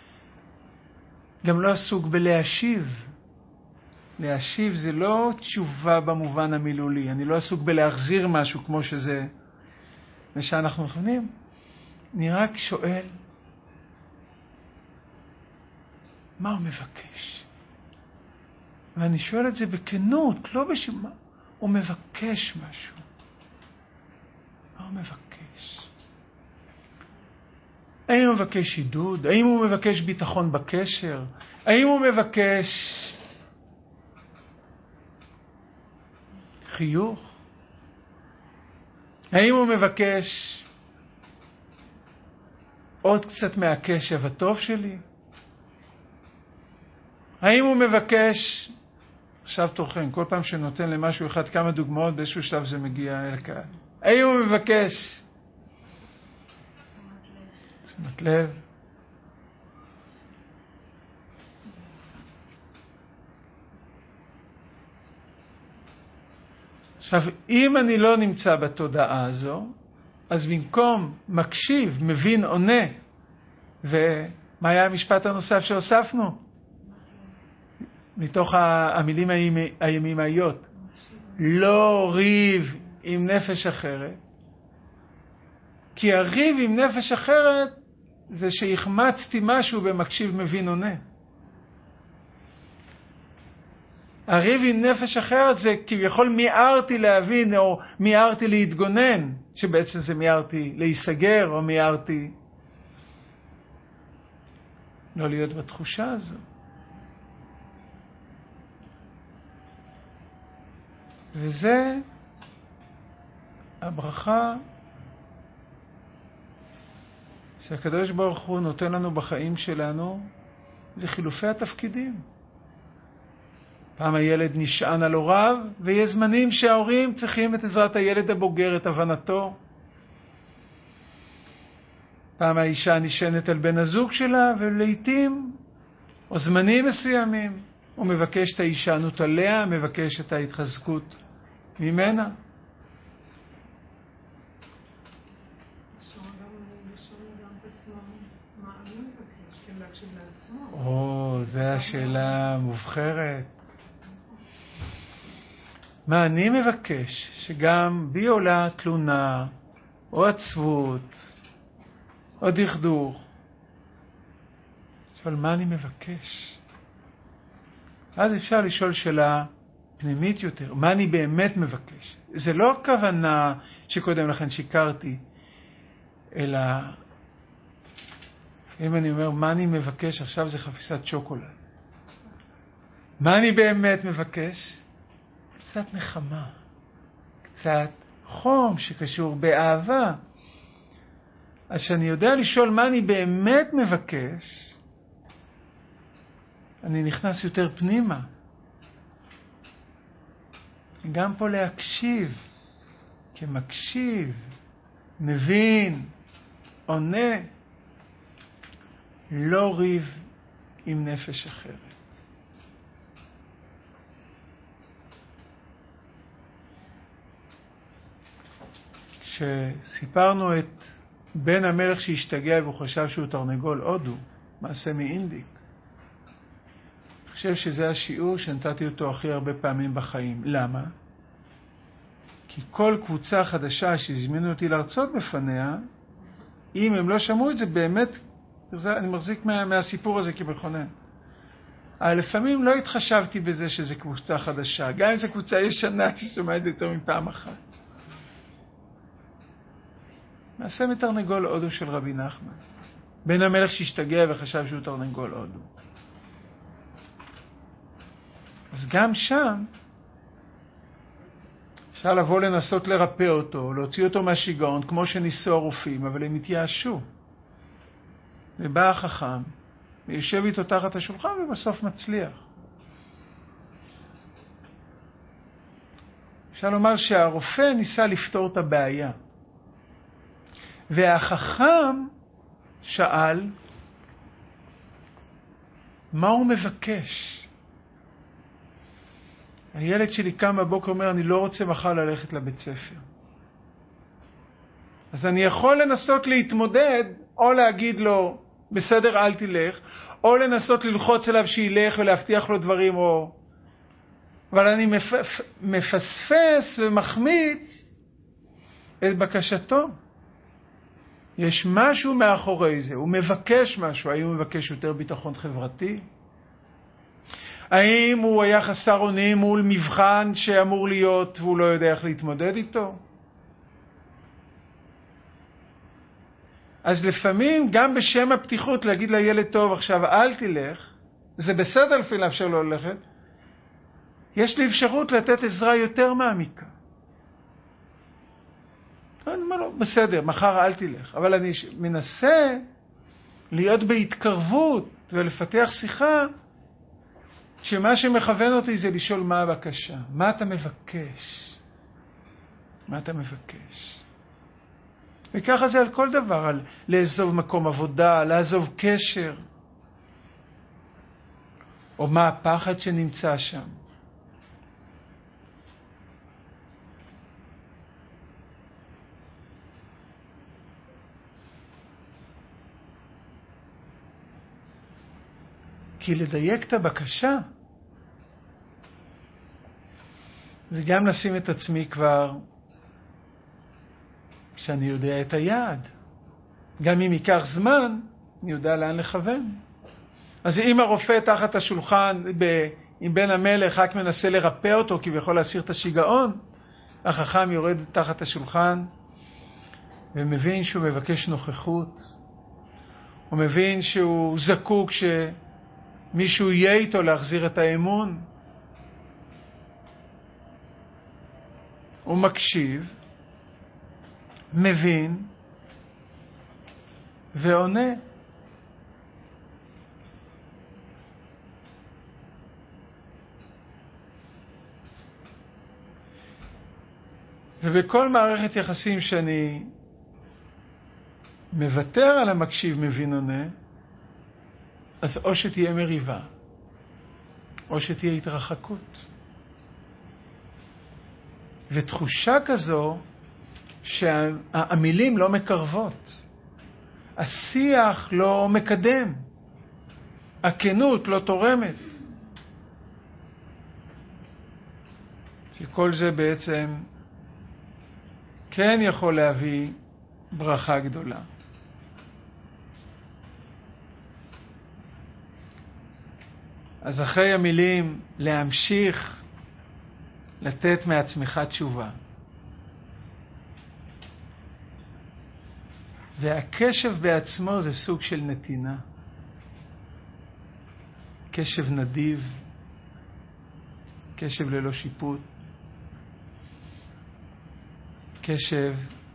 גם לא עסוק בלהשיב. להשיב זה לא תשובה במובן המילולי. אני לא עסוק בלהחזיר משהו כמו שזה ושאנחנו מכוונים, אני רק שואל, מה הוא מבקש? ואני שואל את זה בכנות, לא בשמה. הוא מבקש משהו. מה הוא מבקש? האם הוא מבקש עידוד? האם הוא מבקש ביטחון בקשר? האם הוא מבקש חיוך? האם הוא מבקש עוד קצת מהקשב הטוב שלי? האם הוא מבקש, עכשיו תורכם, כל פעם שנותן למשהו אחד כמה דוגמאות, באיזשהו שלב זה מגיע אל הקהל. האם הוא מבקש תשומת לב? עכשיו, אם אני לא נמצא בתודעה הזו, אז במקום מקשיב, מבין, עונה, ומה היה המשפט הנוסף שהוספנו? מתוך המילים הימימאיות, לא ריב עם נפש אחרת, כי הריב עם נפש אחרת זה שהחמצתי משהו במקשיב, מבין, עונה. הריב עם נפש אחרת זה כביכול מיהרתי להבין או מיהרתי להתגונן, שבעצם זה מיהרתי להיסגר או מיהרתי לא להיות בתחושה הזו. וזה הברכה שהקדוש ברוך הוא נותן לנו בחיים שלנו, זה חילופי התפקידים. פעם הילד נשען על הוריו, ויש זמנים שההורים צריכים את עזרת הילד הבוגר, את הבנתו. פעם האישה נשענת על בן הזוג שלה, ולעיתים, או זמנים מסוימים, הוא מבקש את ההישענות עליה, מבקש את ההתחזקות ממנה. או, זו השאלה המובחרת. מה אני מבקש? שגם בי עולה תלונה, או עצבות, או דכדוך. אבל מה אני מבקש? אז אפשר לשאול שאלה פנימית יותר. מה אני באמת מבקש? זה לא הכוונה שקודם לכן שיקרתי, אלא אם אני אומר מה אני מבקש, עכשיו זה חפיסת שוקולד. מה אני באמת מבקש? קצת נחמה, קצת חום שקשור באהבה. אז שאני יודע לשאול מה אני באמת מבקש, אני נכנס יותר פנימה. גם פה להקשיב, כמקשיב, מבין, עונה, לא ריב עם נפש אחרת. כשסיפרנו את בן המלך שהשתגע והוא חשב שהוא תרנגול הודו, מעשה מאינדיק, אני חושב שזה השיעור שנתתי אותו הכי הרבה פעמים בחיים. למה? כי כל קבוצה חדשה שהזמינו אותי להרצות בפניה, אם הם לא שמעו את זה באמת, אני מחזיק מה, מהסיפור הזה כמכונן. לפעמים לא התחשבתי בזה שזה קבוצה חדשה, גם אם זו קבוצה ישנה ששומעת יותר מפעם אחת. מעשה מתרנגול הודו של רבי נחמן. בן המלך שהשתגע וחשב שהוא תרנגול הודו. אז גם שם אפשר לבוא לנסות לרפא אותו, להוציא אותו מהשיגעון, כמו שניסו הרופאים, אבל הם התייאשו. ובא החכם, ויושב איתו תחת השולחן ובסוף מצליח. אפשר לומר שהרופא ניסה לפתור את הבעיה. והחכם שאל, מה הוא מבקש? הילד שלי קם בבוקר אומר, אני לא רוצה מחר ללכת לבית ספר. אז אני יכול לנסות להתמודד, או להגיד לו, בסדר, אל תלך, או לנסות ללחוץ אליו שילך ולהבטיח לו דברים, או... אבל אני מפספס ומחמיץ את בקשתו. יש משהו מאחורי זה, הוא מבקש משהו. האם הוא מבקש יותר ביטחון חברתי? האם הוא היה חסר אונים מול מבחן שאמור להיות והוא לא יודע איך להתמודד איתו? אז לפעמים גם בשם הפתיחות להגיד לילד, טוב, עכשיו אל תלך, זה בסדר לפעמים לאפשר לו ללכת, יש לי אפשרות לתת עזרה יותר מעמיקה. אני אומר לו, בסדר, מחר אל תלך, אבל אני מנסה להיות בהתקרבות ולפתח שיחה, שמה שמכוון אותי זה לשאול מה הבקשה, מה אתה מבקש, מה אתה מבקש. וככה זה על כל דבר, על לעזוב מקום עבודה, לעזוב קשר, או מה הפחד שנמצא שם. כי לדייק את הבקשה, זה גם לשים את עצמי כבר, שאני יודע את היעד. גם אם ייקח זמן, אני יודע לאן לכוון. אז אם הרופא תחת השולחן, עם בן המלך, רק מנסה לרפא אותו, כי הוא יכול להסיר את השיגעון, החכם יורד תחת השולחן, ומבין שהוא מבקש נוכחות, הוא מבין שהוא זקוק שמישהו יהיה איתו להחזיר את האמון. הוא מקשיב, מבין ועונה. ובכל מערכת יחסים שאני מוותר על המקשיב, מבין, עונה, אז או שתהיה מריבה, או שתהיה התרחקות. ותחושה כזו שהמילים לא מקרבות, השיח לא מקדם, הכנות לא תורמת. שכל זה בעצם כן יכול להביא ברכה גדולה. אז אחרי המילים להמשיך לתת מעצמך תשובה. והקשב בעצמו זה סוג של נתינה. קשב נדיב, קשב ללא שיפוט, קשב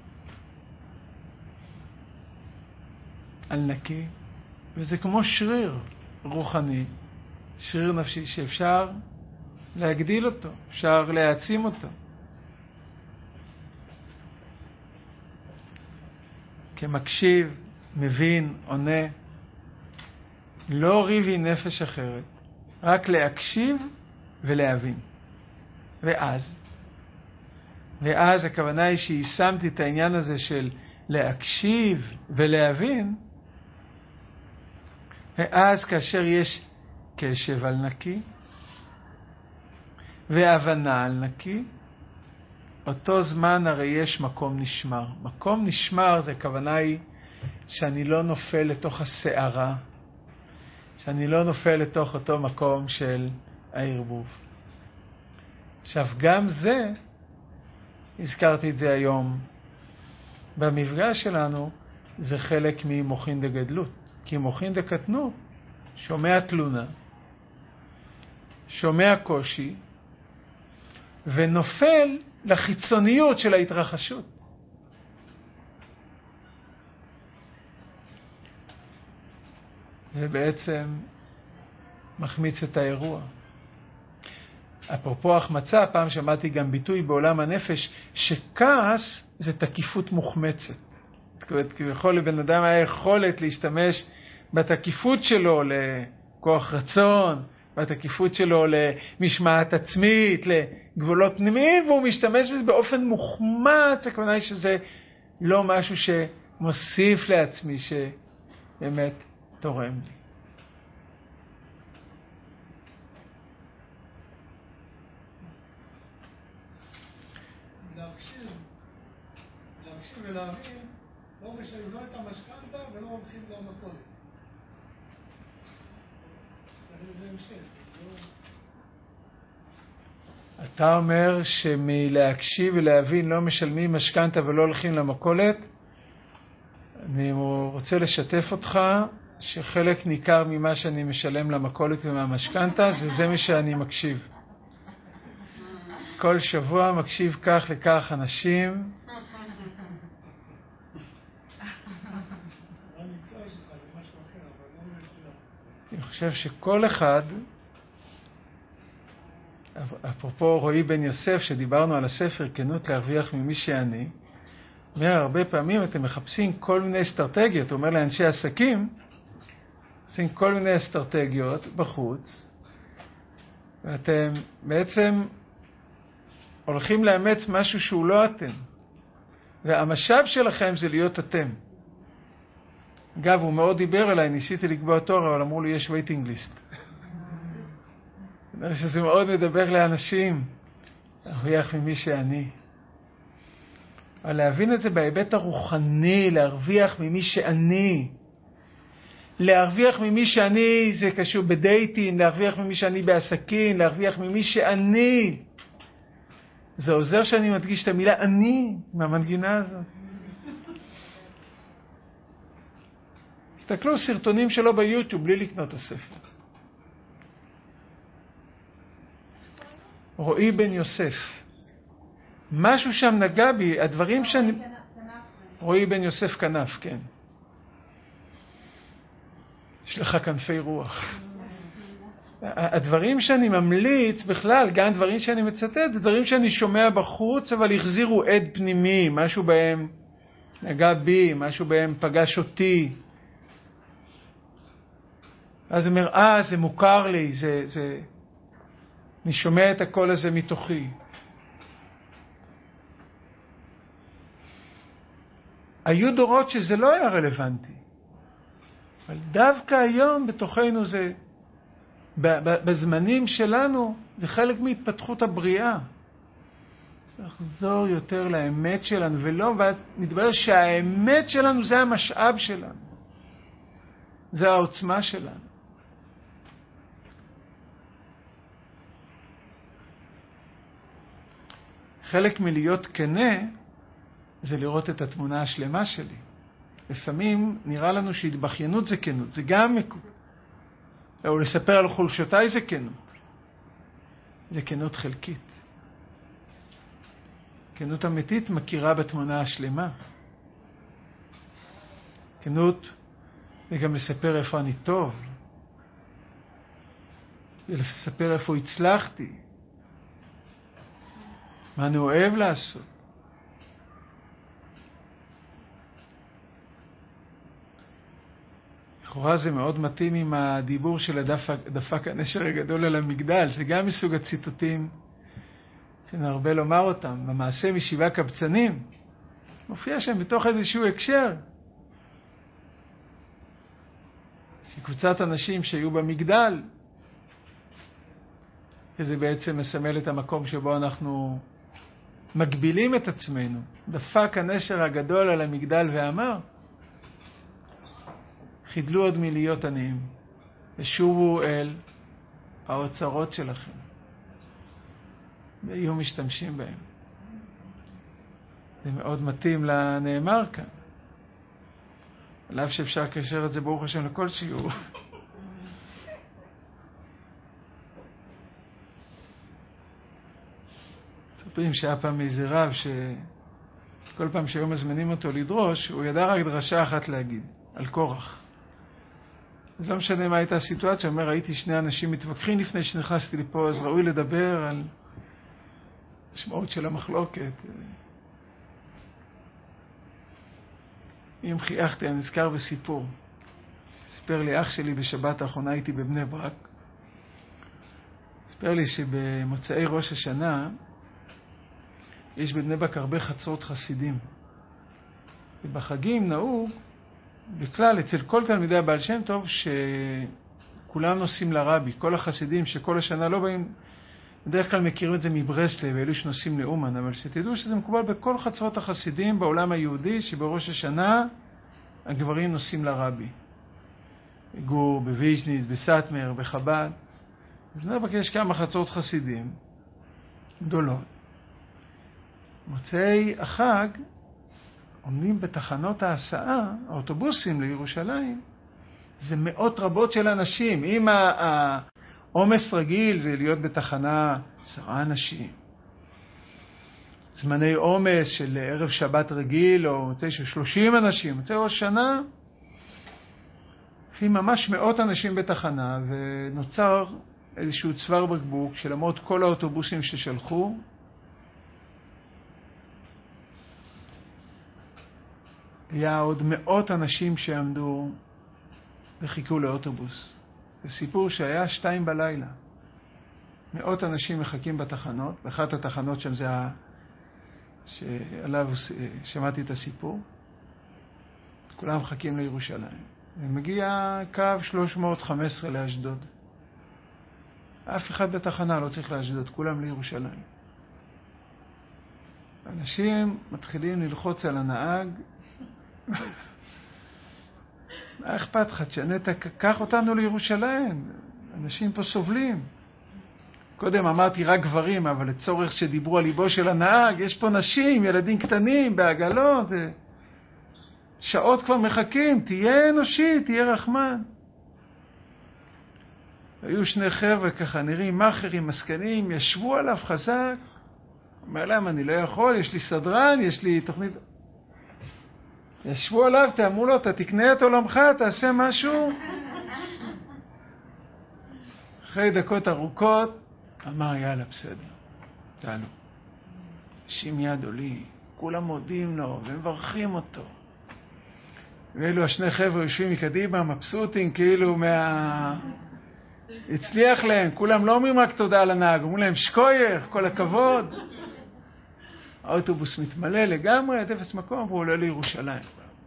על נקי, וזה כמו שריר רוחני, שריר נפשי שאפשר להגדיל אותו, אפשר להעצים אותו. כמקשיב, מבין, עונה, לא ריבי נפש אחרת, רק להקשיב ולהבין. ואז, ואז הכוונה היא שיישמתי את העניין הזה של להקשיב ולהבין, ואז כאשר יש קשב על נקי, והבנה על נקי, אותו זמן הרי יש מקום נשמר. מקום נשמר זה הכוונה היא שאני לא נופל לתוך השערה, שאני לא נופל לתוך אותו מקום של הערבוב. עכשיו גם זה, הזכרתי את זה היום, במפגש שלנו זה חלק ממוחין דגדלות. כי מוחין דקטנות שומע תלונה, שומע קושי, ונופל לחיצוניות של ההתרחשות. זה בעצם מחמיץ את האירוע. אפרופו החמצה, פעם שמעתי גם ביטוי בעולם הנפש, שכעס זה תקיפות מוחמצת. כביכול לבן אדם היה יכולת להשתמש בתקיפות שלו לכוח רצון, בתקיפות שלו למשמעת עצמית, לגבולות פנימיים, והוא משתמש בזה באופן מוחמץ. הכוונה היא שזה לא משהו שמוסיף לעצמי, שבאמת תורם לי. להקשיב, להקשיב ולהבין, לא משלמים לא את המשכנתה ולא הולכים למכולת. זה המשך. אתה אומר שמלהקשיב ולהבין לא משלמים משכנתה ולא הולכים למכולת. אני רוצה לשתף אותך שחלק ניכר ממה שאני משלם למכולת ומהמשכנתה זה זה מה שאני מקשיב. כל שבוע מקשיב כך לכך אנשים. אני חושב שכל אחד, אפרופו רועי בן יוסף שדיברנו על הספר כנות להרוויח ממי שאני, אומר הרבה פעמים אתם מחפשים כל מיני אסטרטגיות, הוא אומר לאנשי עסקים, עושים כל מיני אסטרטגיות בחוץ, ואתם בעצם הולכים לאמץ משהו שהוא לא אתם. והמשאב שלכם זה להיות אתם. אגב, הוא מאוד דיבר אליי, ניסיתי לקבוע תור, אבל אמרו לי, יש waiting list. אני אומר שזה מאוד מדבר לאנשים, להרוויח ממי שאני. אבל להבין את זה בהיבט הרוחני, להרוויח ממי שאני. להרוויח ממי שאני, זה קשור בדייטים, להרוויח ממי שאני בעסקים, להרוויח ממי שאני. זה עוזר שאני מדגיש את המילה אני, מהמנגינה הזאת. תסתכלו סרטונים שלו ביוטיוב בלי לקנות את הספר. רועי בן יוסף. משהו שם נגע בי, הדברים שאני... רועי בן יוסף כנף, כן. יש לך כנפי רוח. הדברים שאני ממליץ בכלל, גם דברים שאני מצטט, זה דברים שאני שומע בחוץ, אבל החזירו עד פנימי, משהו בהם נגע בי, משהו בהם פגש אותי. אז הוא אומר, אה, זה מוכר לי, זה, זה... אני שומע את הקול הזה מתוכי. היו דורות שזה לא היה רלוונטי. אבל דווקא היום בתוכנו זה, בזמנים שלנו, זה חלק מהתפתחות הבריאה. לחזור יותר לאמת שלנו, ולא, ומתברר שהאמת שלנו זה המשאב שלנו. זה העוצמה שלנו. חלק מלהיות כנה, זה לראות את התמונה השלמה שלי. לפעמים נראה לנו שהתבחיינות זה כנות, זה גם מקום. או לספר על חולשותיי זה כנות. זה כנות חלקית. כנות אמיתית מכירה בתמונה השלמה. כנות זה גם לספר איפה אני טוב. זה לספר איפה הצלחתי. מה אני אוהב לעשות. לכאורה זה מאוד מתאים עם הדיבור של הדפק, דפק הנשר הגדול על המגדל. זה גם מסוג הציטוטים שאני הרבה לומר אותם. במעשה משבעה קבצנים מופיע שם בתוך איזשהו הקשר. שקבוצת אנשים שהיו במגדל, וזה בעצם מסמל את המקום שבו אנחנו מגבילים את עצמנו. דפק הנשר הגדול על המגדל ואמר, חידלו עוד מלהיות עניים, ושובו אל האוצרות שלכם, ויהיו משתמשים בהם. זה מאוד מתאים לנאמר כאן. עליו שאפשר לקשר את זה ברוך השם לכל שיעור. מספרים שהיה פעם איזה רב שכל פעם שהיו מזמינים אותו לדרוש, הוא ידע רק דרשה אחת להגיד, על קורח. אז לא משנה מה הייתה הסיטואציה, הוא אומר, ראיתי שני אנשים מתווכחים לפני שנכנסתי לפה, אז ראוי לדבר על המשמעות של המחלוקת. אם חייכתי, אני נזכר בסיפור. סיפר לי אח שלי בשבת האחרונה, הייתי בבני ברק. סיפר לי שבמוצאי ראש השנה, יש בבני ברק הרבה חצרות חסידים. ובחגים נהוג, בכלל, אצל כל תלמידי הבעל שם טוב, שכולם נוסעים לרבי, כל החסידים שכל השנה לא באים בדרך כלל מכירים את זה מברסלב, אלו שנוסעים לאומן, אבל שתדעו שזה מקובל בכל חצרות החסידים בעולם היהודי, שבראש השנה הגברים נוסעים לרבי. בגור, בוויז'ניץ, בסטמר, בחב"ד. אז אני מבקש כמה חצרות חסידים גדולות. מוצאי החג עומדים בתחנות ההסעה, האוטובוסים לירושלים, זה מאות רבות של אנשים. אם העומס רגיל זה להיות בתחנה עשרה אנשים. זמני עומס של ערב שבת רגיל או מוצאי של שלושים אנשים. מוצאי ראש שנה, לפעמים ממש מאות אנשים בתחנה, ונוצר איזשהו צוואר בקבוק שלמרות כל האוטובוסים ששלחו, היה עוד מאות אנשים שעמדו וחיכו לאוטובוס. זה סיפור שהיה שתיים בלילה. מאות אנשים מחכים בתחנות, באחת התחנות שם זה ה... שעליו שמעתי את הסיפור. כולם מחכים לירושלים. ומגיע קו שלוש מאות וחמש עשרה לאשדוד. אף אחד בתחנה לא צריך לאשדוד, כולם לירושלים. אנשים מתחילים ללחוץ על הנהג, מה אכפת לך? תשנה, קח אותנו לירושלים. אנשים פה סובלים. קודם אמרתי רק גברים, אבל לצורך שדיברו על ליבו של הנהג, יש פה נשים, ילדים קטנים, בעגלות. שעות כבר מחכים, תהיה אנושי, תהיה רחמן. היו שני חבר'ה ככה, נראים מאחרים, מסכנים, ישבו עליו חזק. אומר להם, אני לא יכול, יש לי סדרן, יש לי תוכנית... ישבו עליו, תאמרו לו, אתה תקנה את עולמך, תעשה משהו. אחרי דקות ארוכות, אמר, יאללה, בסדר, תעלו. אנשים יד עולים, כולם מודים לו ומברכים אותו. ואלו השני חבר'ה יושבים מקדימה, מבסוטים, כאילו מה... הצליח להם, כולם לא אומרים רק תודה על הנהג, אומרים להם שקוייך, כל הכבוד. האוטובוס מתמלא לגמרי, עד אפס מקום, והוא עולה לירושלים.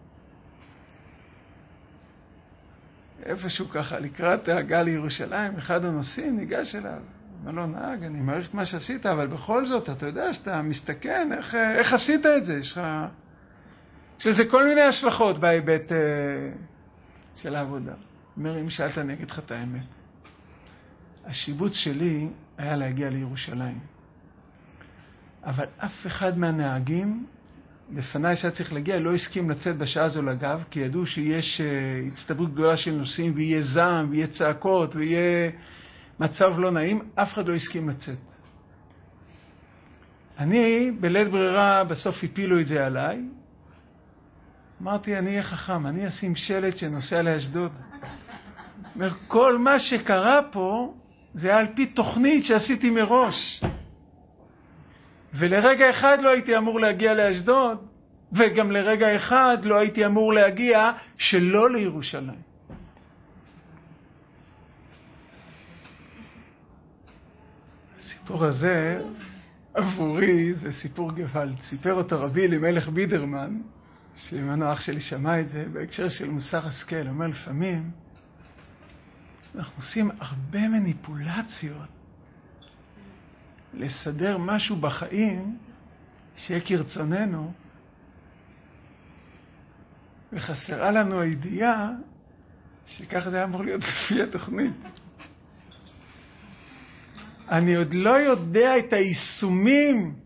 איפשהו ככה, לקראת ההגעה לירושלים, אחד הנוסעים ניגש אליו. אומר לו, נהג, אני מעריך את מה שעשית, אבל בכל זאת, אתה יודע שאתה מסתכן, איך, איך עשית את זה? יש לך... יש לזה כל מיני השלכות בהיבט uh, של העבודה. אומר, אם שאלת, אני אגיד לך את האמת. השיבוץ שלי היה להגיע לירושלים. אבל אף אחד מהנהגים, לפניי שהיה צריך להגיע, לא הסכים לצאת בשעה זו לגב, כי ידעו שיש uh, הצטברות גדולה של נוסעים, ויהיה זעם, ויהיה צעקות, ויהיה מצב לא נעים. אף אחד לא הסכים לצאת. אני, בלית ברירה, בסוף הפילו את זה עליי. אמרתי, אני אהיה חכם, אני אשים שלט שנוסע לאשדוד. אומר, כל מה שקרה פה, זה היה על פי תוכנית שעשיתי מראש. ולרגע אחד לא הייתי אמור להגיע לאשדוד, וגם לרגע אחד לא הייתי אמור להגיע שלא לירושלים. הסיפור הזה, עבורי, זה סיפור גוואלד. סיפר אותו רבי אלימלך בידרמן, שממנו אח שלי שמע את זה, בהקשר של מוסר השכל. אומר, לפעמים אנחנו עושים הרבה מניפולציות לסדר משהו בחיים שיהיה כרצוננו, וחסרה לנו הידיעה שככה זה היה אמור להיות לפי התוכנית. אני עוד לא יודע את היישומים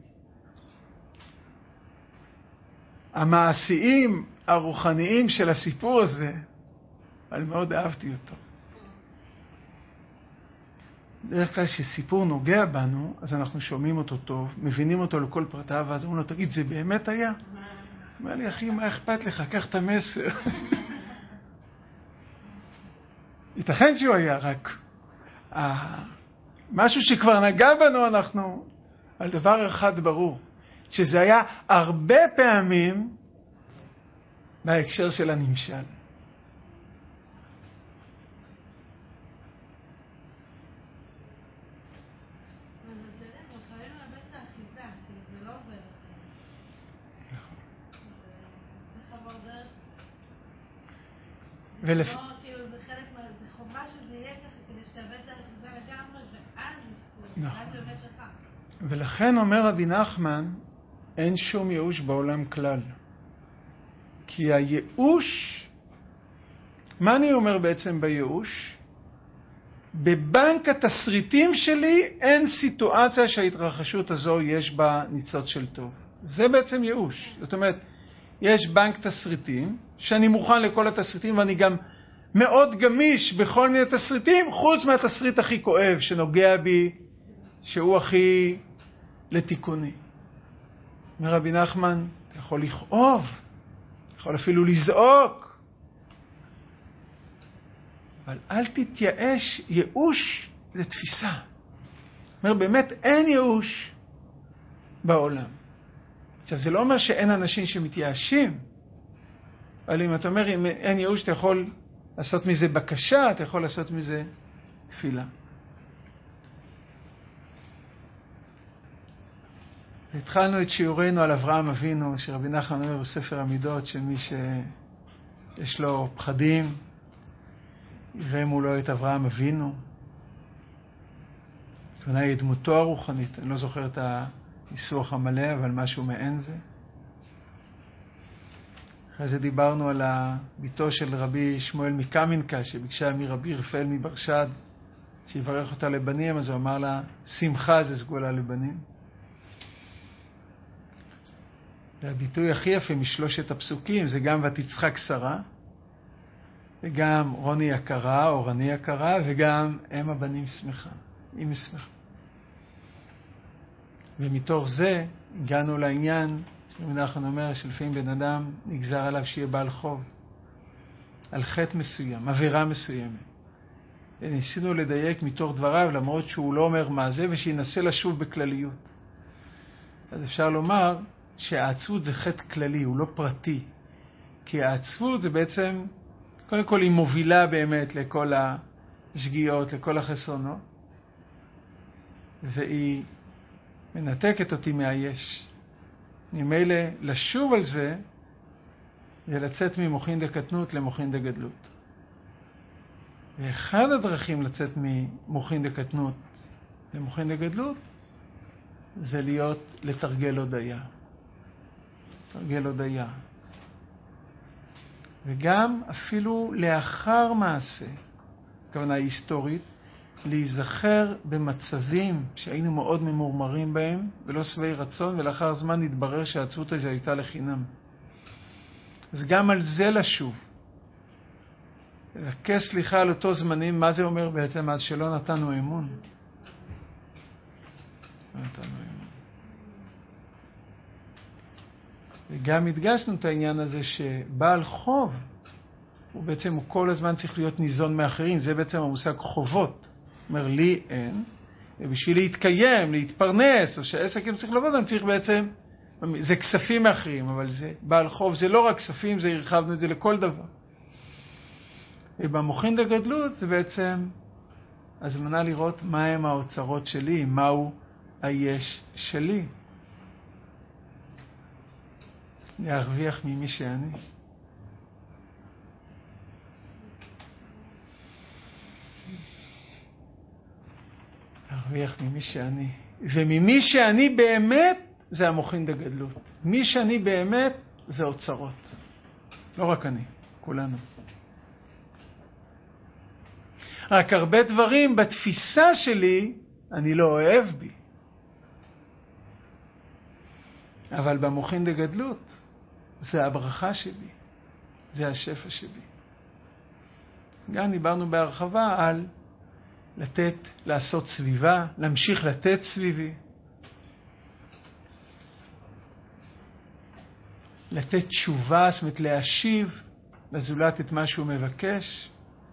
המעשיים, הרוחניים של הסיפור הזה, אבל מאוד אהבתי אותו. בדרך כלל שסיפור נוגע בנו, אז אנחנו שומעים אותו טוב, מבינים אותו לכל פרטיו, ואז אומרים לו, תגיד, זה באמת היה? אומר לי, אחי, מה אכפת לך? קח את המסר. ייתכן שהוא היה רק משהו שכבר נגע בנו, אנחנו על דבר אחד ברור, שזה היה הרבה פעמים בהקשר של הנמשל. ולפ... כאילו זה חלק מה... זה חובה שזה יהיה ככה, כדי שתאבד את האחיזה לגמרי, ואז לזכות. נכון. ולכן אומר רבי נחמן, אין שום ייאוש בעולם כלל. כי הייאוש, מה אני אומר בעצם בייאוש? בבנק התסריטים שלי אין סיטואציה שההתרחשות הזו יש בה ניצוץ של טוב. זה בעצם ייאוש. זאת אומרת, יש בנק תסריטים, שאני מוכן לכל התסריטים, ואני גם מאוד גמיש בכל מיני תסריטים, חוץ מהתסריט הכי כואב, שנוגע בי, שהוא הכי לתיקוני. אומר רבי נחמן, אתה יכול לכאוב, אתה יכול אפילו לזעוק, אבל אל תתייאש. ייאוש זה תפיסה. אומר, באמת אין ייאוש בעולם. עכשיו, זה לא אומר שאין אנשים שמתייאשים, אבל אם אתה אומר, אם אין ייאוש, אתה יכול לעשות מזה בקשה, אתה יכול לעשות מזה תפילה. התחלנו את שיעורנו על אברהם אבינו, שרבי נחמן אומר בספר המידות, שמי שיש לו פחדים, יראה מולו את אברהם אבינו. כוונה היא דמותו הרוחנית, אני לא זוכר את הניסוח המלא, אבל משהו מעין זה. אחרי זה דיברנו על ביתו של רבי שמואל מקמינקה, שביקשה מרבי רפאל מברשד, שיברך אותה לבנים, אז הוא אמר לה, שמחה זה סגולה לבנים. והביטוי הכי יפה משלושת הפסוקים, זה גם ותצחק שרה, וגם רוני יקרה, או רני יקרה, וגם אם הבנים שמחה. אם שמחה. ומתוך זה הגענו לעניין, שמנחם אומר שלפעמים בן אדם נגזר עליו שיהיה בעל חוב, על חטא מסוים, עבירה מסוימת. וניסינו לדייק מתוך דבריו, למרות שהוא לא אומר מה זה, ושינסה לשוב בכלליות. אז אפשר לומר שהעצבות זה חטא כללי, הוא לא פרטי. כי העצבות זה בעצם, קודם כל היא מובילה באמת לכל השגיאות, לכל החסרונות, והיא מנתקת אותי מהיש. ממילא לשוב על זה, זה לצאת ממוחין דקטנות למוחין דגדלות. ואחד הדרכים לצאת ממוחין דקטנות למוחין דגדלות, זה להיות, לתרגל הודיה. תרגל הודיה. וגם אפילו לאחר מעשה, הכוונה היסטורית, להיזכר במצבים שהיינו מאוד ממורמרים בהם, ולא שבעי רצון, ולאחר זמן נתברר שהעצבות הזו הייתה לחינם. אז גם על זה לשוב. לבקש סליחה על אותו זמנים, מה זה אומר בעצם? אז שלא נתנו אמון. לא נתנו אמון. וגם הדגשנו את העניין הזה שבעל חוב, הוא בעצם הוא כל הזמן צריך להיות ניזון מאחרים. זה בעצם המושג חובות. אומר, לי אין, ובשביל להתקיים, להתפרנס, או שהעסק אם צריך לעבוד, אני צריך בעצם, זה כספים מאחרים, אבל זה בעל חוב, זה לא רק כספים, זה הרחבנו את זה לכל דבר. ובמוחין דגדלות זה בעצם הזמנה לראות מה הם האוצרות שלי, מהו היש שלי. להרוויח ממי שאני. להרוויח ממי שאני. וממי שאני באמת זה המוחין דגדלות. מי שאני באמת זה אוצרות. לא רק אני, כולנו. רק הרבה דברים בתפיסה שלי אני לא אוהב בי. אבל במוחין דגדלות זה הברכה שלי, זה השפע שלי. גם דיברנו בהרחבה על לתת, לעשות סביבה, להמשיך לתת סביבי. לתת תשובה, זאת אומרת להשיב לזולת את מה שהוא מבקש.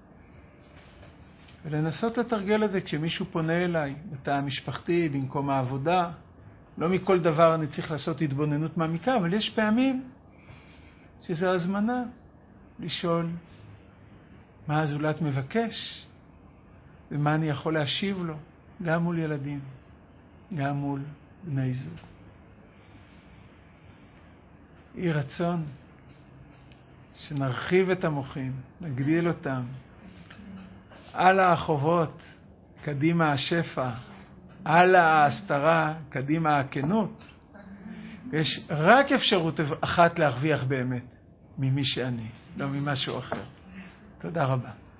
ולנסות לתרגל את זה כשמישהו פונה אליי, בתא המשפחתי, במקום העבודה. לא מכל דבר אני צריך לעשות התבוננות מעמיקה, אבל יש פעמים שזה הזמנה לשאול מה הזולת מבקש ומה אני יכול להשיב לו, גם מול ילדים, גם מול בני זוג. יהי רצון שנרחיב את המוחים, נגדיל אותם, על החובות, קדימה השפע, הלאה ההסתרה, קדימה הכנות. יש רק אפשרות אחת להרוויח באמת, ממי שאני, לא ממשהו אחר. תודה רבה.